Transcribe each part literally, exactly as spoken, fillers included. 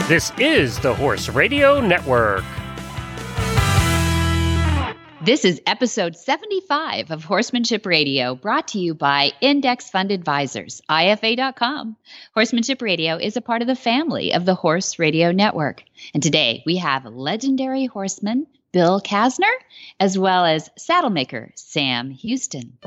This is the Horse Radio Network. This is episode seventy-five of Horsemanship Radio, brought to you by Index Fund Advisors, I F A dot com. Horsemanship Radio is a part of the family of the Horse Radio Network. And today we have legendary horseman Bill Kasner, as well as saddle maker Sam Houston.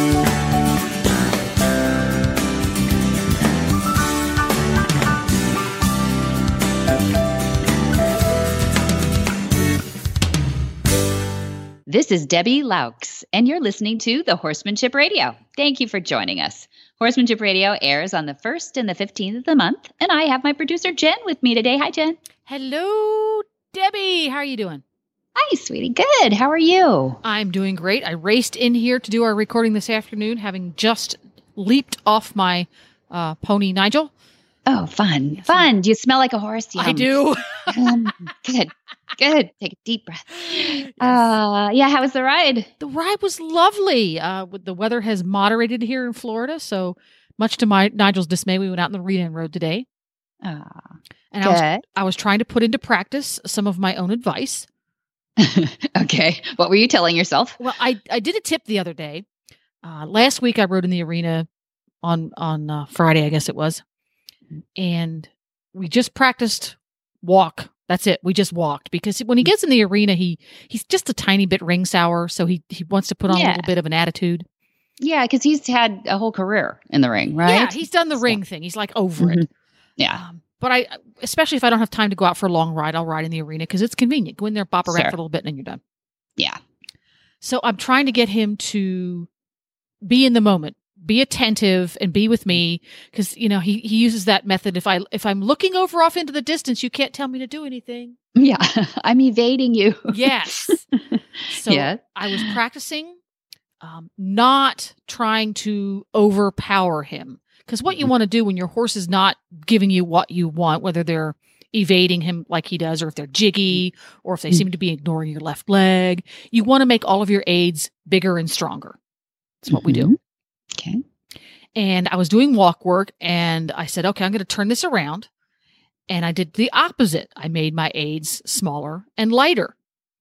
This is Debbie Laux, and you're listening to the Horsemanship Radio. Thank you for joining us. Horsemanship Radio airs on the first and the fifteenth of the month, and I have my producer Jen with me today. Hi, Jen. Hello, Debbie. How are you doing? Hi, sweetie. Good. How are you? I'm doing great. I raced in here to do our recording this afternoon, having just leaped off my uh, pony, Nigel. Oh, fun. Yes, fun. Do you smell like a horse? Yum. I do. um, good. Good. Take a deep breath. Yes. Uh, yeah, how was the ride? The ride was lovely. Uh, the weather has moderated here in Florida, so much to my Nigel's dismay, we went out on the Redan Road today. Uh, and good. I was, I was trying to put into practice some of my own advice. Okay. What were you telling yourself? Well, I, I did a tip the other day. Uh, last week I rode in the arena on, on uh, Friday, I guess it was. And we just practiced walk. That's it. We just walked because when he gets in the arena, he he's just a tiny bit ring sour. So he, he wants to put on yeah. a little bit of an attitude. Yeah, because he's had a whole career in the ring, right? Yeah, he's done the so. ring thing. He's like over mm-hmm. it. Yeah. Um, but I, especially if I don't have time to go out for a long ride, I'll ride in the arena because it's convenient. Go in there, bop around sure. for a little bit, and then you're done. Yeah. So I'm trying to get him to be in the moment. Be attentive and be with me because, you know, he, he uses that method. If I, if I'm looking over off into the distance, you can't tell me to do anything. Yeah. I'm evading you. Yes. So yeah. I was practicing, um, not trying to overpower him because what you want to do when your horse is not giving you what you want, whether they're evading him like he does, or if they're jiggy, or if they seem to be ignoring your left leg, you want to make all of your aids bigger and stronger. That's what mm-hmm. we do. Okay. And I was doing walk work and I said, okay, I'm going to turn this around. And I did the opposite. I made my aids smaller and lighter.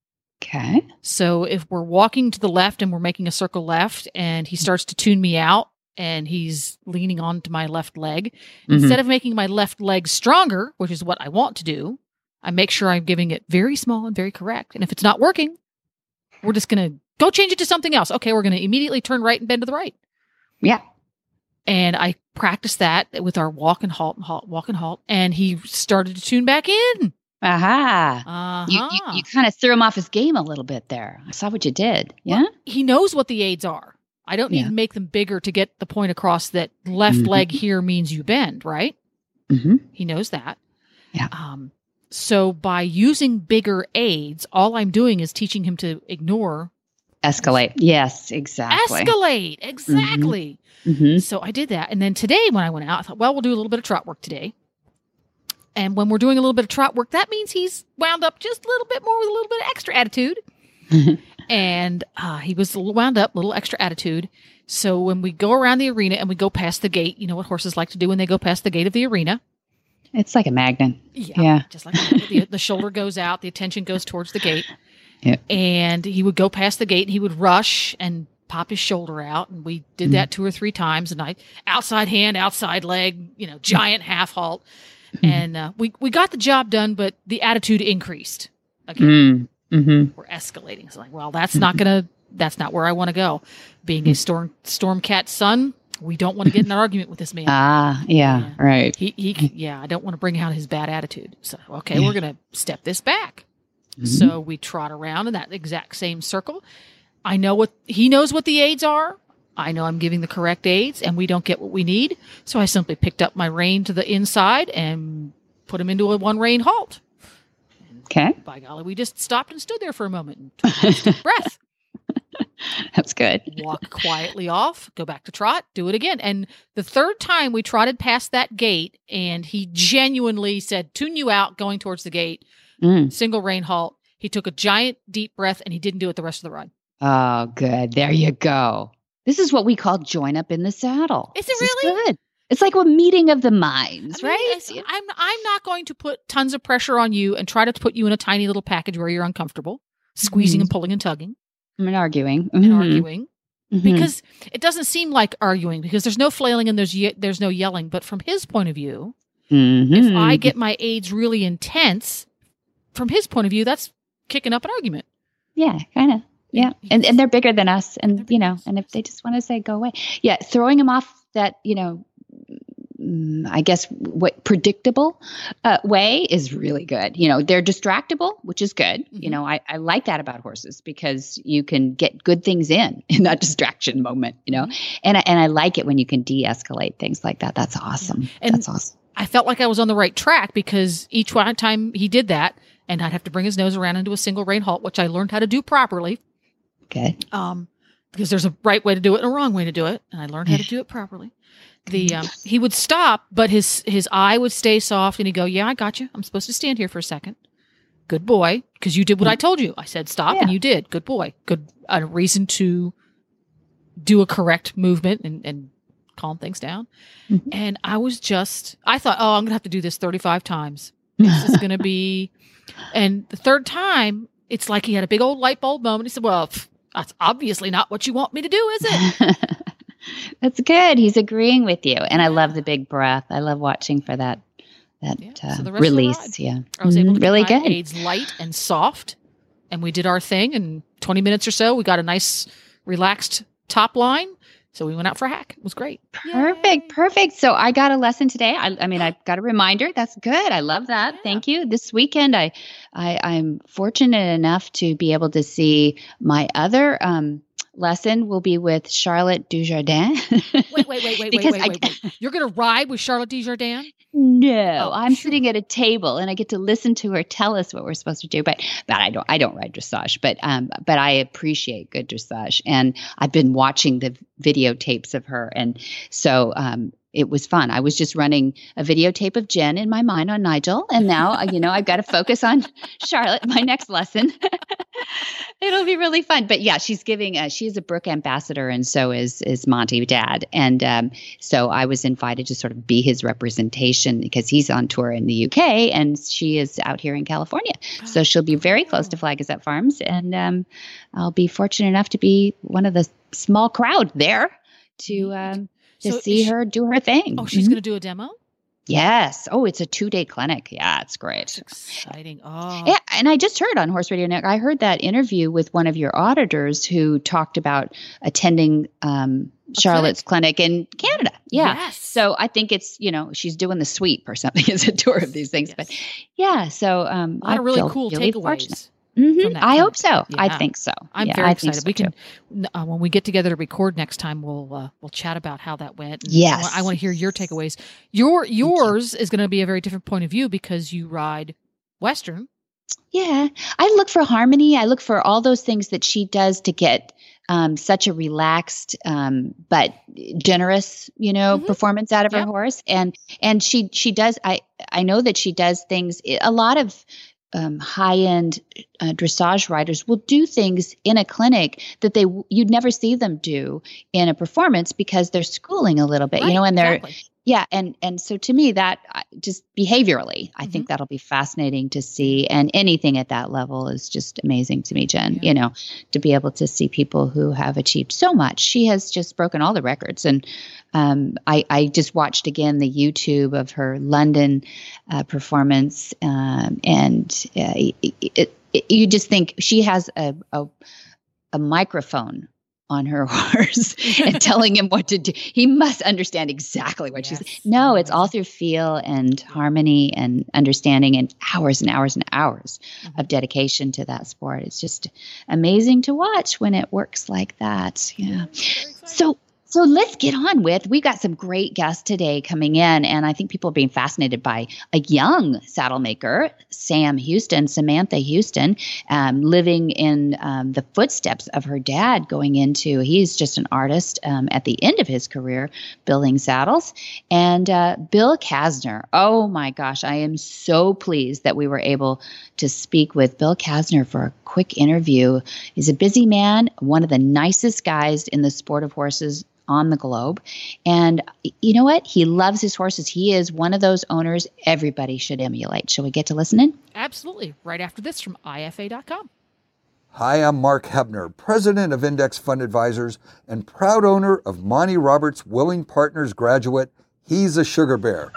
Okay. So if we're walking to the left and we're making a circle left and he starts to tune me out and he's leaning onto my left leg, mm-hmm. instead of making my left leg stronger, which is what I want to do, I make sure I'm giving it very small and very correct. And if it's not working, we're just going to go change it to something else. Okay, we're going to immediately turn right and bend to the right. Yeah. And I practiced that with our walk and halt and halt, walk and halt. And he started to tune back in. Aha. Uh-huh. You, you, you kind of threw him off his game a little bit there. I saw what you did. Yeah. Well, he knows what the aids are. I don't need yeah. to make them bigger to get the point across that left mm-hmm. leg here means you bend, right? Mm-hmm. He knows that. Yeah. Um, so by using bigger aids, all I'm doing is teaching him to ignore. Escalate. Yes, exactly. Escalate. Exactly. Mm-hmm. Mm-hmm. So I did that. And then today when I went out, I thought, well, we'll do a little bit of trot work today. And when we're doing a little bit of trot work, that means he's wound up just a little bit more with a little bit of extra attitude. And uh, he was a little wound up, a little extra attitude. So when we go around the arena and we go past the gate, you know what horses like to do when they go past the gate of the arena? It's like a magnet. Yeah. yeah. Just like the, the shoulder goes out, the attention goes towards the gate. Yeah. And he would go past the gate and he would rush and pop his shoulder out. And we did that two or three times. And I, outside hand, outside leg, you know, giant half halt. And uh, we, we got the job done, but the attitude increased. Again, mm-hmm. we're escalating. It's like, well, that's not going to, that's not where I want to go. Being a storm, storm cat son, we don't want to get in an argument with this man. Ah, yeah, yeah. right. He, he, yeah, I don't want to bring out his bad attitude. So, okay, yeah. we're going to step this back. Mm-hmm. So we trot around in that exact same circle. I know what he knows what the aids are. I know I'm giving the correct aids and we don't get what we need. So I simply picked up my rein to the inside and put him into a one rein halt. Okay. By golly, we just stopped and stood there for a moment and took a deep breath. That's good. Walk quietly off, go back to trot, do it again. And the third time we trotted past that gate and he genuinely said, tune you out going towards the gate. Mm. Single rein halt. He took a giant deep breath and he didn't do it the rest of the ride. Oh, good. There you go. This is what we call join up in the saddle. Is it this really? Is good. It's like a meeting of the minds, I mean, right? it's- I'm I'm not going to put tons of pressure on you and try to put you in a tiny little package where you're uncomfortable, squeezing Mhm. and pulling and tugging And arguing. and Mhm. arguing. Mhm. Because it doesn't seem like arguing because there's no flailing and there's ye- there's no yelling. But from his point of view, Mhm. if I get my aids really intense, from his point of view, that's kicking up an argument. Yeah, kind of. Yeah. And and they're bigger than us. And, they're you bigger know, than us, and if yes. they just want to say, go away. Yeah. Throwing them off that, you know, mm, I guess what predictable uh, way is really good. You know, they're distractible, which is good. You Mhm. know, I, I like that about horses because you can get good things in, in that distraction moment, you know, and, I, and I like it when you can de-escalate things like that. That's awesome. And- That's awesome. I felt like I was on the right track because each one time he did that, and I'd have to bring his nose around into a single rein halt, which I learned how to do properly. Okay. Um, because there's a right way to do it and a wrong way to do it, and I learned how to do it properly. The um, he would stop, but his his eye would stay soft, and he'd go, "Yeah, I got you. I'm supposed to stand here for a second. Good boy, because you did what I told you. I said stop, and Yeah. you did. Good boy. Good a reason to do a correct movement and and calm things down." Mhm. And I was just, I thought, oh, I'm gonna have to do this thirty-five times. This is gonna be, and the third time, it's like he had a big old light bulb moment. He said, "Well, pff, that's obviously not what you want me to do, is it?" That's good. He's agreeing with you. And I love the big breath. I love watching for that that Yeah, uh, so the rest of the release. ride, Yeah. I was able to Mhm. really keep my good. aids light and soft, and we did our thing. In twenty minutes or so, we got a nice, relaxed top line. So we went out for a hack. It was great. Perfect. Yay. Perfect. So I got a lesson today. I, I mean, I got a reminder. That's good. I love that. Yeah. Thank you. This weekend, I, I, I'm fortunate enough to be able to see my other um, lesson will be with Charlotte Dujardin. Wait, wait, wait, wait, wait, Because wait, I- wait, wait. You're going to ride with Charlotte Desjardins? No, Oh, I'm sure. sitting at a table and I get to listen to her tell us what we're supposed to do. But but I don't I don't ride dressage, but um but I appreciate good dressage, and I've been watching the videotapes of her, and so um it was fun. I was just running a videotape of Jen in my mind on Nigel, and now uh, you know I've got to focus on Charlotte. My next lesson. It'll be really fun. But yeah, she's giving. Uh, she's a Brook ambassador, and so is is Monty Dad. And um, so I was invited to sort of be his representation because he's on tour in the U K and she is out here in California. So she'll be very close to Flag Gazette Farms, and um, I'll be fortunate enough to be one of the small crowd there to um, to So see is she- her do her thing. Oh, she's Mhm. going to do a demo? Yes. Oh, it's a two day clinic. Yeah, it's great. That's exciting. Oh, Yeah, and I just heard on Horse Radio Network, I heard that interview with one of your auditors who talked about attending um, A Charlotte's clinic. in Canada. Yeah. Yes. So I think it's, you know, she's doing the sweep or something as a tour of these things. Yes. But yeah, so um, a lot I of really feel cool really takeaways. fortunate. Mhm. from that I hope so. clinic. I Yeah. think so. I'm Yeah, very I think excited. so we too. can, uh, when we get together to record next time, we'll uh, we'll chat about how that went. And Yes. I want, I want to hear your takeaways. Your yours is going to be a very different point of view because you ride Western. Yeah, I look for harmony. I look for all those things that she does to get um, such a relaxed um, but generous, you know, Mhm. performance out of Yep. her horse. And and she she does. I I know that she does things. A lot of um, high end uh, dressage riders will do things in a clinic that they you'd never see them do in a performance because they're schooling a little bit, you Right, know, and they're exactly. yeah, and and so to me that uh, just behaviorally, I Mhm. think that'll be fascinating to see, and anything at that level is just amazing to me, Jen. Yeah. You know, to be able to see people who have achieved so much. She has just broken all the records, and um, I I just watched again the YouTube of her London uh, performance, um, and uh, it, it, it, you just think she has a a, a microphone on her horse and telling him what to do. He must understand exactly what Yes. she's. No, it's all through feel and harmony and understanding and hours and hours and hours Mhm. of dedication to that sport. It's just amazing to watch when it works like that. Yeah. Very exciting. So so let's get on with, we got some great guests today coming in, and I think people are being fascinated by a young saddle maker, Sam Houston, Samantha Houston, um, living in um, the footsteps of her dad going into, he's just an artist um, at the end of his career building saddles. And uh, Bill Kasner, oh my gosh, I am so pleased that we were able to speak with Bill Kasner for a quick interview. He's a busy man, one of the nicest guys in the sport of horses on the globe. And you know what? He loves his horses. He is one of those owners everybody should emulate. Shall we get to listening? Absolutely. Right after this from I F A dot com. Hi, I'm Mark Hebner, president of Index Fund Advisors and proud owner of Monty Roberts Willing Partners graduate, He's a Sugar Bear.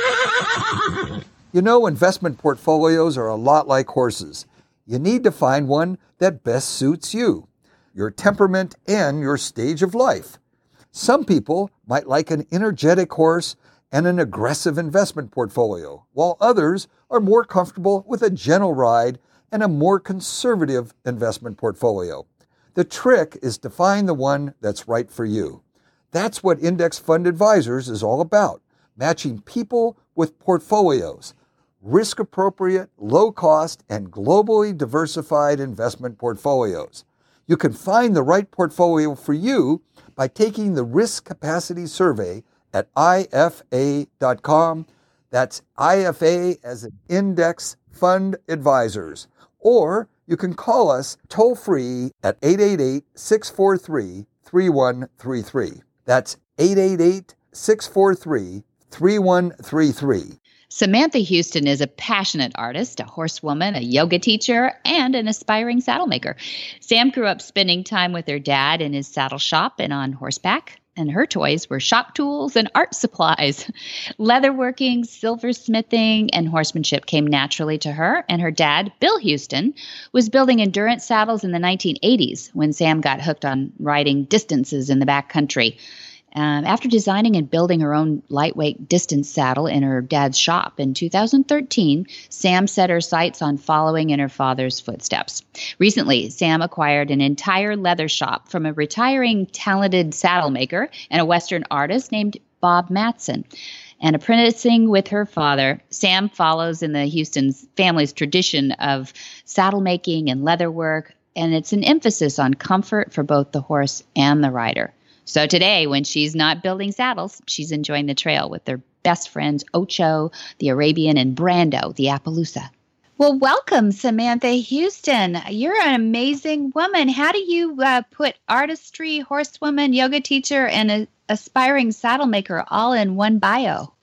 You know, investment portfolios are a lot like horses. You need to find one that best suits you, your temperament, and your stage of life. Some people might like an energetic horse and an aggressive investment portfolio, while others are more comfortable with a gentle ride and a more conservative investment portfolio. The trick is to find the one that's right for you. That's what Index Fund Advisors is all about, matching people with portfolios, risk-appropriate, low-cost, and globally diversified investment portfolios. You can find the right portfolio for you by taking the Risk Capacity Survey at I F A dot com. That's I F A as in Index Fund Advisors. Or you can call us toll-free at eight eight eight, six four three, three one three three. That's eight eight eight, six four three, three one three three. Samantha Houston is a passionate artist, a horsewoman, a yoga teacher, and an aspiring saddle maker. Sam grew up spending time with her dad in his saddle shop and on horseback, and her toys were shop tools and art supplies. Leatherworking, silversmithing, and horsemanship came naturally to her, and her dad, Bill Houston, was building endurance saddles in the nineteen eighties when Sam got hooked on riding distances in the backcountry. Um, after designing and building her own lightweight distance saddle in her dad's shop in two thousand thirteen, Sam set her sights on following in her father's footsteps. Recently, Sam acquired an entire leather shop from a retiring talented saddle maker and a Western artist named Bob Matson. And apprenticing with her father, Sam follows in the Houston's family's tradition of saddle making and leather work, and it's an emphasis on comfort for both the horse and the rider. So today, when she's not building saddles, she's enjoying the trail with their best friends, Ocho, the Arabian, and Brando, the Appaloosa. Well, welcome, Samantha Houston. You're an amazing woman. How do you uh, put artistry, horsewoman, yoga teacher, and a aspiring saddle maker all in one bio?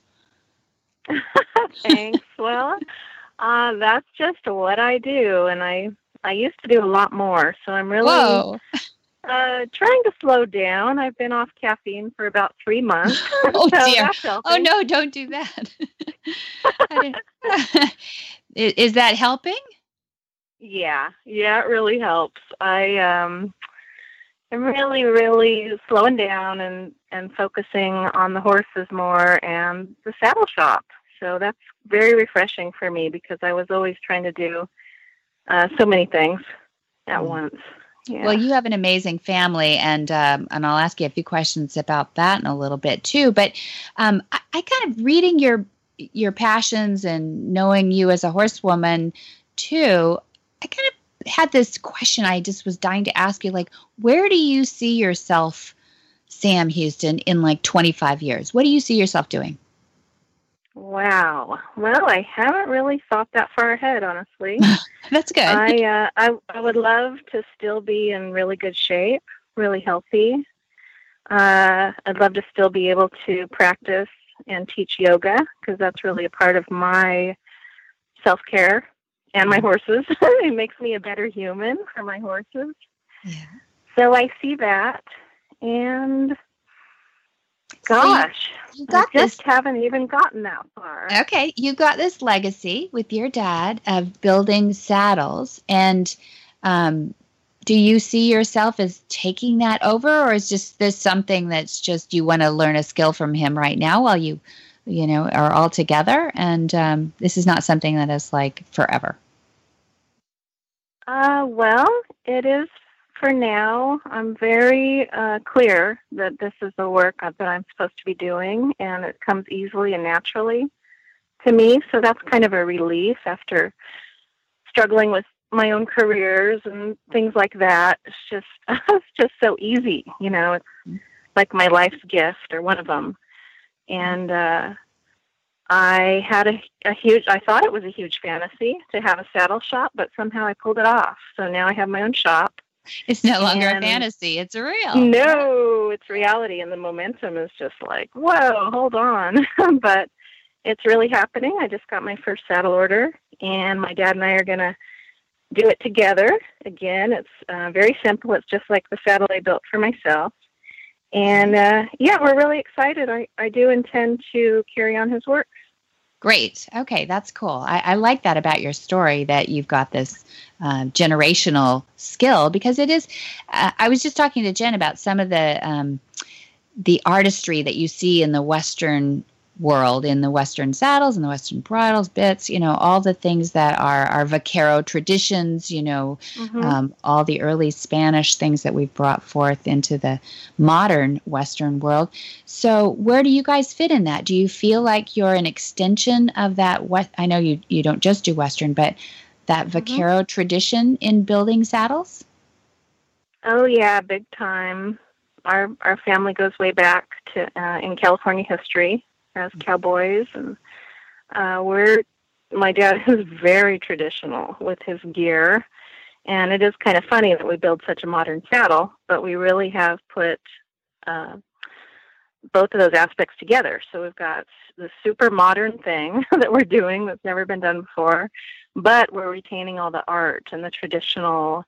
Thanks. Well, uh, that's just what I do, and I I used to do a lot more, so I'm really... Whoa. Uh, trying to slow down. I've been off caffeine for about three months. Oh, so dear. That's helping. Oh, no, don't do that. is, is that helping? Yeah. Yeah, it really helps. I, um, I'm really, really slowing down and, and focusing on the horses more and the saddle shop. So that's very refreshing for me because I was always trying to do uh, so many things at once. Yeah. Well, you have an amazing family, and um, and I'll ask you a few questions about that in a little bit too. But um, I, I kind of reading your your passions and knowing you as a horsewoman too, I kind of had this question I just was dying to ask you, like, where do you see yourself, Sam Houston, in like twenty-five years? What do you see yourself doing? Wow. Well, I haven't really thought that far ahead, honestly. That's good. I, uh, I I would love to still be in really good shape, really healthy. Uh, I'd love to still be able to practice and teach yoga because that's really a part of my self-care and my horses. It makes me a better human for my horses. Yeah. So I see that, and gosh, you got I just this. haven't even gotten that far. Okay, you got this legacy with your dad of building saddles, and um, do you see yourself as taking that over, or is just this something that's just you want to learn a skill from him right now while you, you know, are all together, and um, this is not something that is like forever? Uh, well, it is. For now, I'm very uh, clear that this is the work that I'm supposed to be doing, and it comes easily and naturally to me. So that's kind of a relief after struggling with my own careers and things like that. It's just, it's just so easy, you know. It's like my life's gift or one of them. And uh, I had a, a huge. I thought it was a huge fantasy to have a saddle shop, but somehow I pulled it off. So now I have my own shop. It's no longer And a fantasy. It's real. No, it's reality. And the momentum is just like, whoa, hold on. But it's really happening. I just got my first saddle order, and my dad and I are going to do it together. Again, it's uh, very simple. It's just like the saddle I built for myself. And uh, yeah, we're really excited. I, I do intend to carry on his work. Great. Okay, that's cool. I, I like that about your story, that you've got this uh, generational skill, because it is. Uh, I was just talking to Jen about some of the um, the artistry that you see in the Western world, in the Western saddles and the Western bridles, bits, you know, all the things that are our vaquero traditions, you know, mm-hmm. um, all the early Spanish things that we've brought forth into the modern Western world. So where do you guys fit in that? Do you feel like you're an extension of that? What I know you, you don't just do Western, but that vaquero mm-hmm. tradition in building saddles? Oh yeah, big time. Our, our family goes way back to, uh, in California history as cowboys, and uh, we're my dad is very traditional with his gear, and it is kind of funny that we build such a modern saddle, but we really have put uh, both of those aspects together. So we've got the super modern thing that we're doing that's never been done before, but we're retaining all the art and the traditional,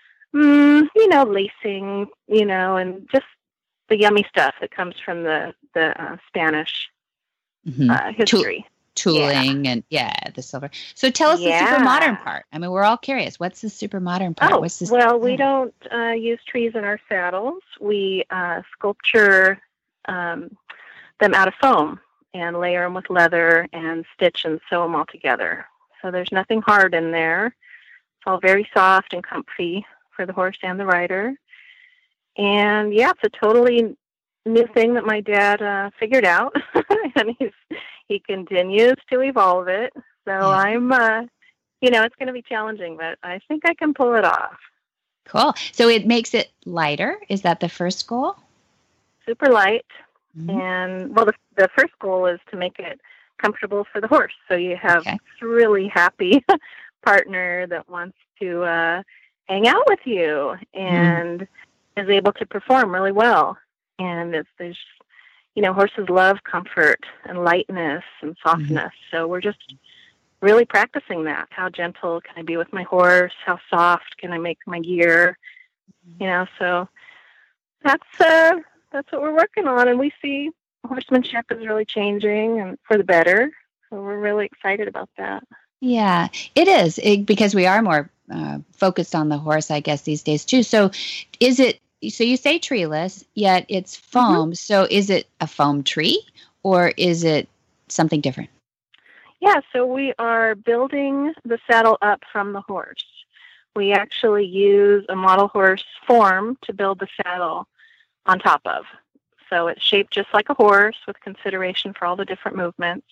mm, you know, lacing, you know, and just the yummy stuff that comes from the the uh, Spanish. Mm-hmm. Uh, history. Tool, tooling yeah. and yeah, the silver. So tell us yeah. the super modern part. I mean, we're all curious. What's the super modern part? Oh, What's this? Well, we don't uh, use trees in our saddles. We uh, sculpture um, them out of foam and layer them with leather and stitch and sew them all together. So there's nothing hard in there. It's all very soft and comfy for the horse and the rider. And yeah, it's a totally new thing that my dad uh, figured out, and he's he continues to evolve it. So yeah. I'm, uh, you know, it's going to be challenging, but I think I can pull it off. Cool. So it makes it lighter. Is that the first goal? Super light, mm-hmm. and well, the the first goal is to make it comfortable for the horse. So you have okay. a really happy partner that wants to uh, hang out with you and mm-hmm. is able to perform really well. And it's, there's, you know, horses love comfort and lightness and softness. Mm-hmm. So we're just really practicing that. How gentle can I be with my horse? How soft can I make my gear? Mm-hmm. You know, so that's uh, that's what we're working on. And we see horsemanship is really changing and for the better. So we're really excited about that. Yeah, it is it, because we are more uh, focused on the horse, I guess, these days too. So is it, so you say treeless, yet it's foam. Mm-hmm. So is it a foam tree or is it something different? Yeah, so we are building the saddle up from the horse. We actually use a model horse form to build the saddle on top of. So it's shaped just like a horse with consideration for all the different movements.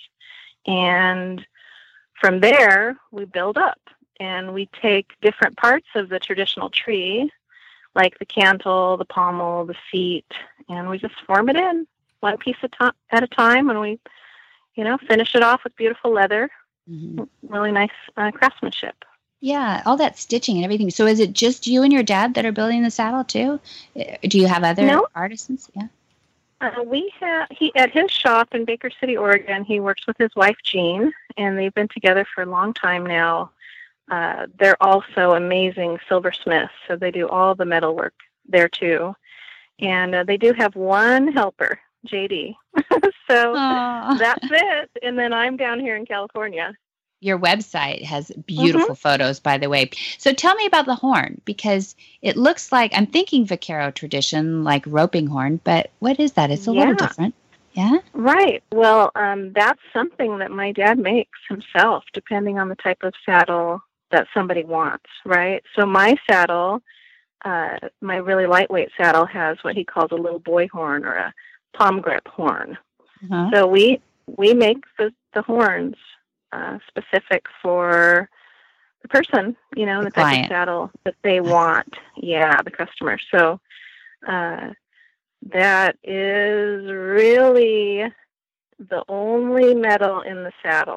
And from there, we build up. And we take different parts of the traditional tree, like the cantle, the pommel, the seat, and we just form it in one piece at a time, and we, you know, finish it off with beautiful leather. Mm-hmm. Really nice uh, craftsmanship. Yeah, all that stitching and everything. So is it just you and your dad that are building the saddle too? Do you have other no. artisans? Yeah. Uh, we have he at his shop in Baker City, Oregon. He works with his wife Jean, and they've been together for a long time now. Uh, they're also amazing silversmiths, so they do all the metalwork there too. And uh, they do have one helper, J D. So Aww. That's it. And then I'm down here in California. Your website has beautiful mm-hmm. photos, by the way. So tell me about the horn, because it looks like, I'm thinking vaquero tradition, like roping horn, but what is that? It's a yeah. little different. Yeah? Right. Well, um, that's something that my dad makes himself, depending on the type of saddle that somebody wants, right? So my saddle, uh, my really lightweight saddle, has what he calls a little boy horn or a palm grip horn. Uh-huh. So we we make the, the horns uh, specific for the person, you know, the, the type client. Of saddle that they want. Yeah, the customer. So uh, that is really the only metal in the saddle.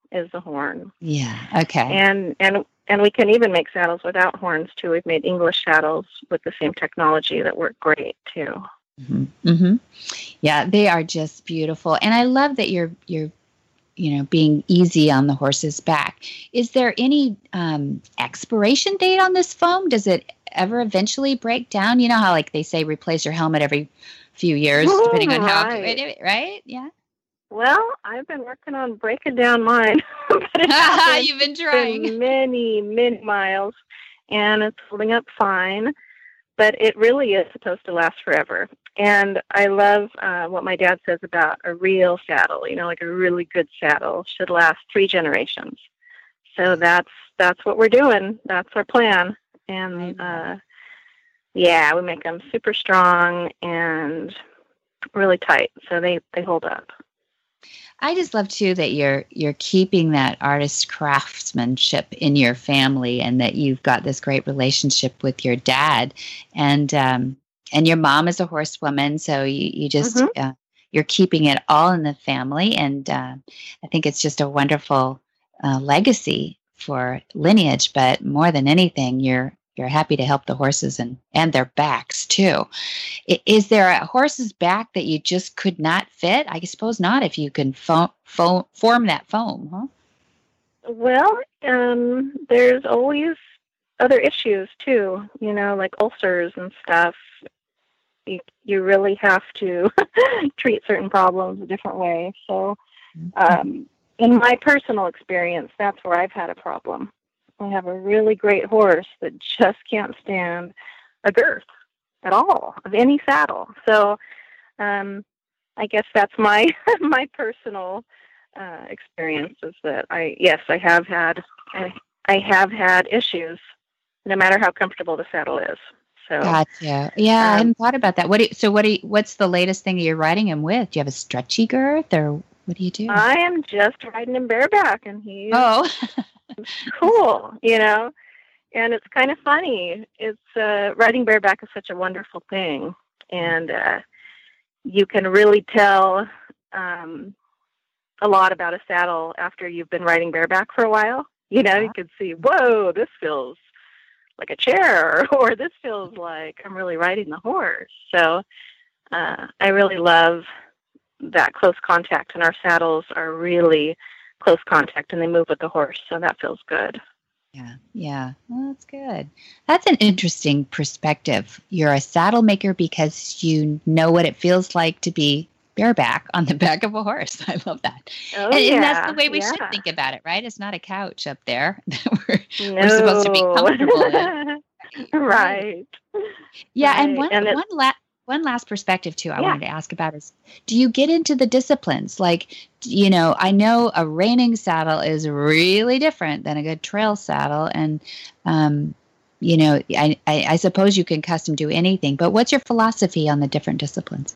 is the horn. Yeah. Okay. And and and we can even make saddles without horns too. We've made English saddles with the same technology that work great too. Mm-hmm. Mm-hmm. Yeah, they are just beautiful, and I love that you're you're you know being easy on the horse's back. Is there any um, expiration date on this foam? Does it ever eventually break down? You know how like they say replace your helmet every few years, Ooh, depending on how right. right? Yeah. Well, I've been working on breaking down mine. But it's You've been trying been many, many miles, and it's holding up fine. But it really is supposed to last forever. And I love uh, what my dad says about a real saddle. You know, like a really good saddle should last three generations. So that's that's what we're doing. That's our plan. And uh, yeah, we make them super strong and really tight, so they, they hold up. I just love too that you're you're keeping that artist craftsmanship in your family, and that you've got this great relationship with your dad, and um, and your mom is a horsewoman, so you you just mm-hmm. uh, you're keeping it all in the family, and uh, I think it's just a wonderful uh, legacy for lineage. But more than anything, you're you're happy to help the horses and, and their backs too. I, is there a horse's back that you just could not fit? I suppose not, if you can fo- fo- form that foam, huh? Well, um, there's always other issues too, you know, like ulcers and stuff. You, you really have to treat certain problems a different way. So um, in my personal experience, that's where I've had a problem. I have a really great horse that just can't stand a girth at all of any saddle. So um, I guess that's my my personal uh, experience is that I yes I have had I, I have had issues no matter how comfortable the saddle is. So gotcha. Yeah, um, I hadn't thought about that. What do you, so what do you, what's the latest thing you're riding him with? Do you have a stretchy girth, or what do you do? I am just riding him bareback, and he's oh. cool, you know, and it's kind of funny. It's uh, riding bareback is such a wonderful thing, and uh, you can really tell um, a lot about a saddle after you've been riding bareback for a while. You know, yeah. You can see, whoa, this feels like a chair, or this feels like I'm really riding the horse. So uh, I really love that close contact, and our saddles are really close contact, and they move with the horse, so that feels good. Yeah, yeah, well, that's good. That's an interesting perspective. You're a saddle maker because you know what it feels like to be bareback on the back of a horse. I love that. Oh, and, yeah, and that's the way we yeah. should think about it, right? It's not a couch up there that we're, no. we're supposed to be comfortable in. Right. Yeah, right. and one and one last One last perspective, too, I yeah. wanted to ask about is, do you get into the disciplines? Like, you know, I know a reining saddle is really different than a good trail saddle. And, um, you know, I, I, I suppose you can custom do anything. But what's your philosophy on the different disciplines?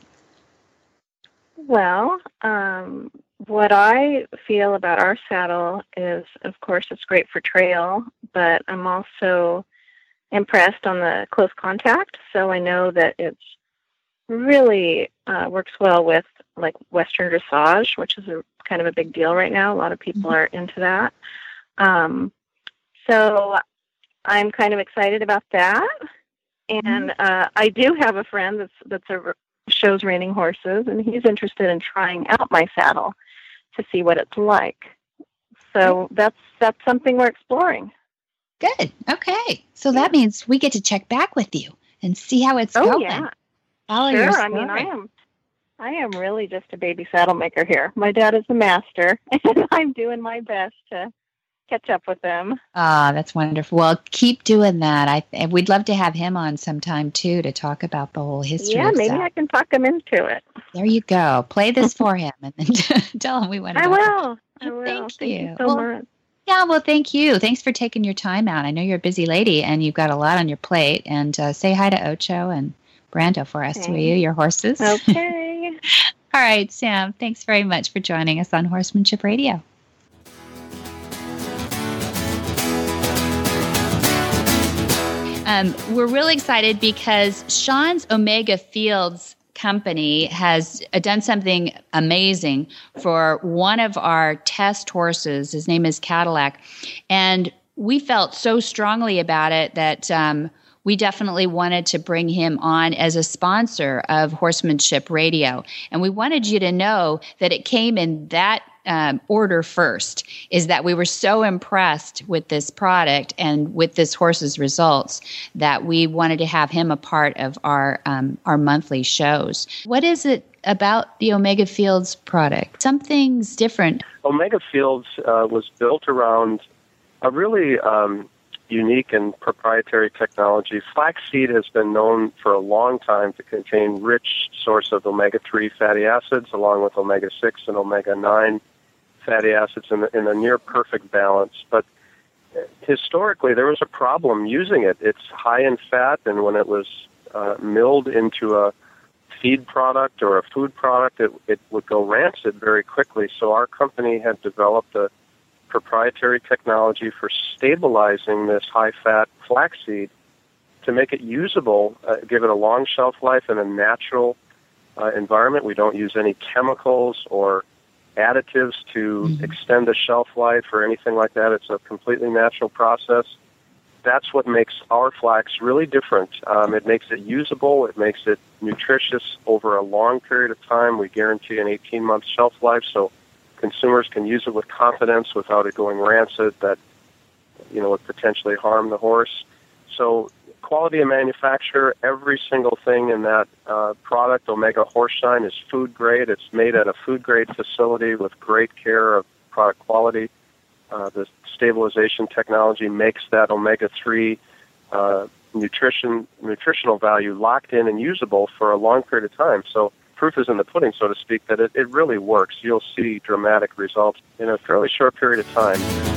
Well, um, what I feel about our saddle is, of course, it's great for trail, but I'm also impressed on the close contact. So I know that it's really uh, works well with like Western dressage, which is a kind of a big deal right now. A lot of people mm-hmm. are into that. Um, so I'm kind of excited about that. And mm-hmm. uh, I do have a friend that's that's a shows reining horses, and he's interested in trying out my saddle to see what it's like. So mm-hmm. that's that's something we're exploring. Good. Okay. So yeah. that means we get to check back with you and see how it's oh, going. Yeah. Follow sure. your I mean, I am, I am really just a baby saddle maker here. My dad is the master, and I'm doing my best to catch up with them. Ah, that's wonderful. Well, keep doing that. I and we'd love to have him on sometime too to talk about the whole history. Yeah, of maybe saddle. I can talk him into it. There you go. Play this for him, and then tell him we went. I will. I will. Thank, thank you. you so well, much. Yeah, well, thank you. Thanks for taking your time out. I know you're a busy lady, and you've got a lot on your plate. And uh, say hi to Ocho and Brando for us, okay. will you? Your horses. Okay. All right, Sam. Thanks very much for joining us on Horsemanship Radio. Um, we're really excited because Sean's Omega Fields company has done something amazing for one of our test horses. His name is Cadillac. And we felt so strongly about it that um, we definitely wanted to bring him on as a sponsor of Horsemanship Radio. And we wanted you to know that it came in that um, order first, is that we were so impressed with this product and with this horse's results that we wanted to have him a part of our um, our monthly shows. What is it about the Omega Fields product? Something's different. Omega Fields uh, was built around a really um, unique and proprietary technology. Flaxseed has been known for a long time to contain rich source of omega three fatty acids, along with omega six and omega nine fatty acids in, the, in a near perfect balance. But historically, there was a problem using it. It's high in fat, and when it was uh, milled into a feed product or a food product, it, it would go rancid very quickly. So our company had developed a proprietary technology for stabilizing this high-fat flaxseed to make it usable, uh, give it a long shelf life in a natural uh, environment. We don't use any chemicals or additives to mm-hmm. extend the shelf life or anything like that. It's a completely natural process. That's what makes our flax really different. Um, it makes it usable. It makes it nutritious over a long period of time. We guarantee an eighteen-month shelf life, so consumers can use it with confidence without it going rancid that, you know, would potentially harm the horse. So quality of manufacture, every single thing in that uh, product, Omega Horseshine, is food grade. It's made at a food grade facility with great care of product quality. Uh, the stabilization technology makes that omega three uh, nutrition nutritional value locked in and usable for a long period of time. So proof is in the pudding, so to speak, that it, it really works. You'll see dramatic results in a fairly short period of time.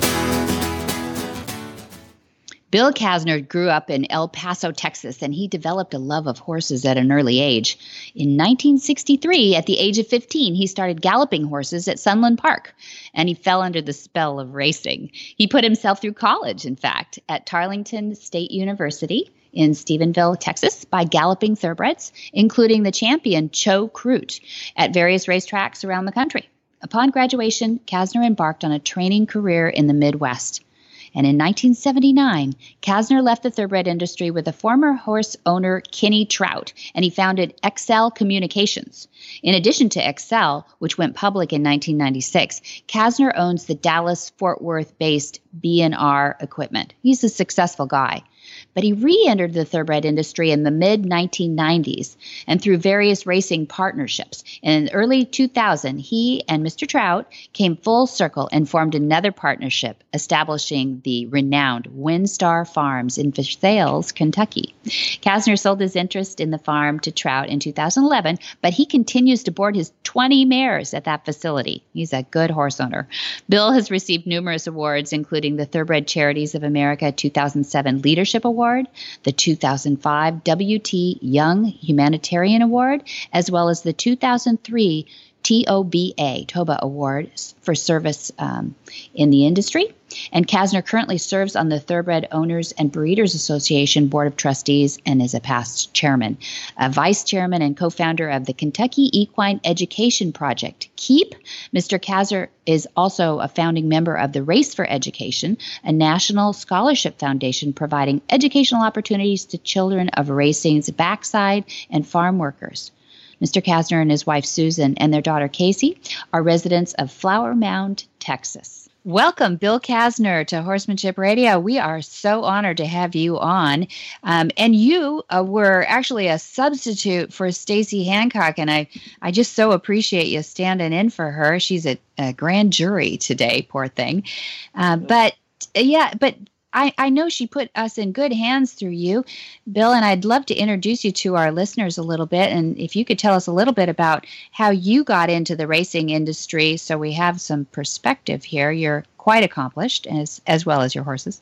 Bill Kasner grew up in El Paso, Texas, and he developed a love of horses at an early age. In nineteen sixty-three, at the age of fifteen, he started galloping horses at Sunland Park, and he fell under the spell of racing. He put himself through college, in fact, at Tarleton State University in Stephenville, Texas, by galloping thoroughbreds, including the champion Cho Crute, at various racetracks around the country. Upon graduation, Kasner embarked on a training career in the Midwest. And in nineteen seventy-nine, Kasner left the thoroughbred industry with a former horse owner, Kenny Trout, and he founded Excel Communications. In addition to Excel, which went public in nineteen ninety-six, Kasner owns the Dallas-Fort Worth-based B and R Equipment. He's a successful guy. But he re-entered the thoroughbred industry in the mid nineteen nineties and through various racing partnerships. In early two thousand, he and Mister Trout came full circle and formed another partnership, establishing the renowned Windstar Farms in Versailles, Kentucky. Kasner sold his interest in the farm to Trout in two thousand eleven, but he continues to board his twenty mares at that facility. He's a good horse owner. Bill has received numerous awards, including the Thoroughbred Charities of America two thousand seven Leadership Award, the two thousand five W T Young Humanitarian Award, as well as the two thousand three T O B A, TOBA Award for service um, in the industry. And Kasner currently serves on the Thoroughbred Owners and Breeders Association Board of Trustees and is a past chairman, a vice chairman and co-founder of the Kentucky Equine Education Project, KEEP. Mister Kasner is also a founding member of the Race for Education, a national scholarship foundation providing educational opportunities to children of racing's backside and farm workers. Mister Kasner and his wife Susan and their daughter Casey are residents of Flower Mound, Texas. Welcome, Bill Kasner, to Horsemanship Radio. We are so honored to have you on. Um, and you uh, were actually a substitute for Stacy Hancock, and I, I just so appreciate you standing in for her. She's a, a grand jury today, poor thing. Uh, but yeah, but I, I know she put us in good hands through you, Bill, and I'd love to introduce you to our listeners a little bit. And if you could tell us a little bit about how you got into the racing industry so we have some perspective here. You're quite accomplished, as as well as your horses.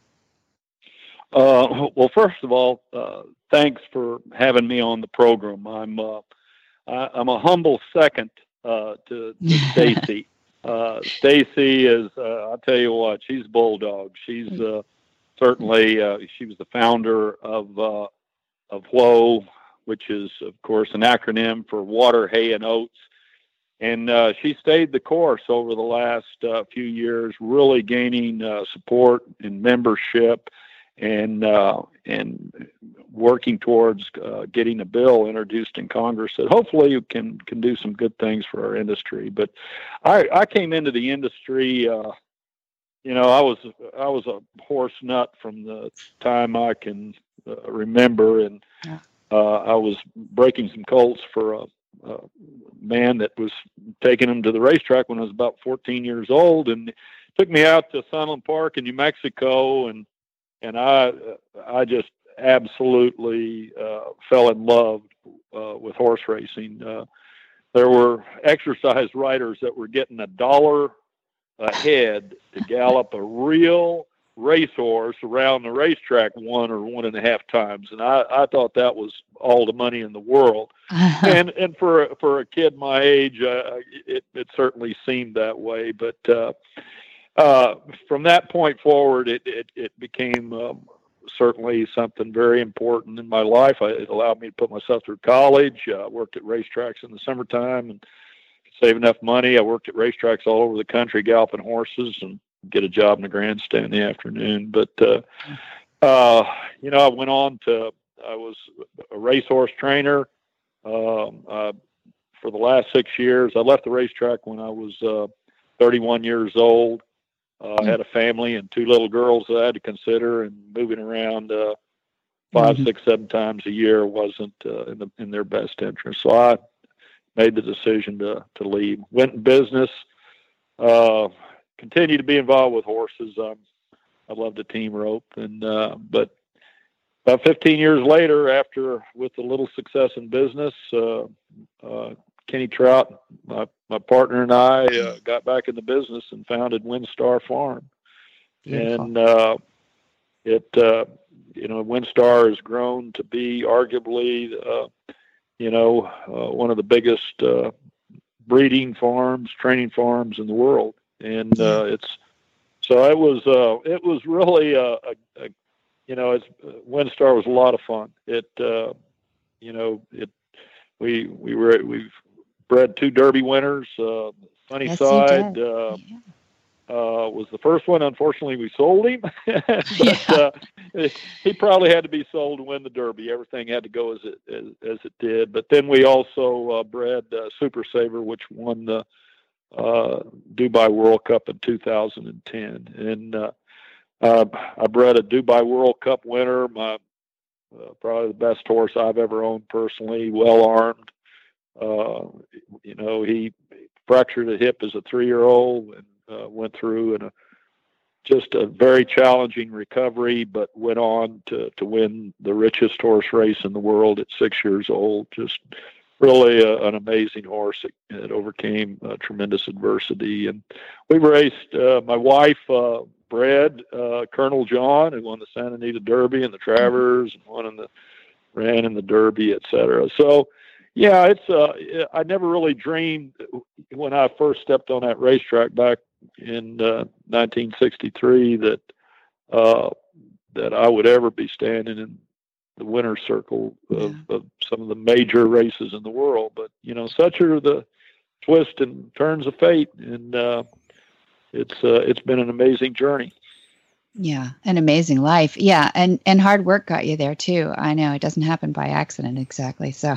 Uh, well, first of all, uh, thanks for having me on the program. I'm uh, I, I'm a humble second uh, to, to Stacy. Uh, Stacy is, uh, I'll tell you what, she's a bulldog. She's uh, certainly, uh, she was the founder of uh, of Whoa, which is, of course, an acronym for Water, Hay, and Oats. And uh, she stayed the course over the last uh, few years, really gaining uh, support and membership, and uh, and working towards uh, getting a bill introduced in Congress that hopefully can can do some good things for our industry. But I, I came into the industry, uh, you know, I was I was a horse nut from the time I can uh, remember, and uh, I was breaking some colts for a, a man that was taking him to the racetrack when I was about fourteen years old, and took me out to Sunland Park in New Mexico, and and I I just absolutely uh, fell in love uh, with horse racing. Uh, there were exercise riders that were getting a dollar a head to gallop a real racehorse around the racetrack one or one and a half times, and I, I thought that was all the money in the world. and and for for a kid my age, uh, it it certainly seemed that way. But uh, uh, from that point forward, it it, it became um, certainly something very important in my life. I, it allowed me to put myself through college. I uh, worked at racetracks in the summertime and save enough money. I worked at racetracks all over the country, galloping horses, and get a job in the grandstand in the afternoon. But, uh, uh, you know, I went on to, I was a racehorse trainer um, uh, for the last six years. I left the racetrack when I was uh, thirty-one years old. Uh, I had a family and two little girls that I had to consider, and moving around uh, five, mm-hmm. six, seven times a year wasn't uh, in, the, in their best interest. So I made the decision to, to leave. Went in business, uh, continue to be involved with horses. Um, I love the team rope, and uh, but about fifteen years later, after with a little success in business, uh, uh, Kenny Trout, my my partner, and I uh, got back in the business and founded WinStar Farm. Beautiful. And uh, it uh, you know WinStar has grown to be arguably uh, you know uh, one of the biggest uh, breeding farms, training farms in the world. And uh, it's so it was uh, it was really a, a, a you know it's WinStar was a lot of fun. It uh, you know it we we were we've bred two Derby winners. Uh, Sunnyside uh, yeah. uh, was the first one. Unfortunately, we sold him, but yeah. uh, he probably had to be sold to win the Derby. Everything had to go as it as, as it did. But then we also uh, bred uh, Super Saver, which won the uh, Dubai World Cup in two thousand ten. And uh, uh, I bred a Dubai World Cup winner, my uh, probably the best horse I've ever owned personally, well armed. Uh, you know, he fractured a hip as a three-year-old and uh, went through in a just a very challenging recovery, but went on to, to win the richest horse race in the world at six years old. Just really a, an amazing horse that, that overcame uh, tremendous adversity. And we raced, uh, my wife uh, bred uh, Colonel John, who won the Santa Anita Derby and the Travers, and won in the, ran in the Derby, et cetera. So, yeah, it's, uh, I never really dreamed when I first stepped on that racetrack back in uh, nineteen sixty-three that, uh, that I would ever be standing in the winner's circle of, yeah. of some of the major races in the world. But, you know, such are the twists and turns of fate. And uh, it's, uh, it's been an amazing journey. Yeah, an amazing life. Yeah, and and hard work got you there too. I know it doesn't happen by accident exactly. So,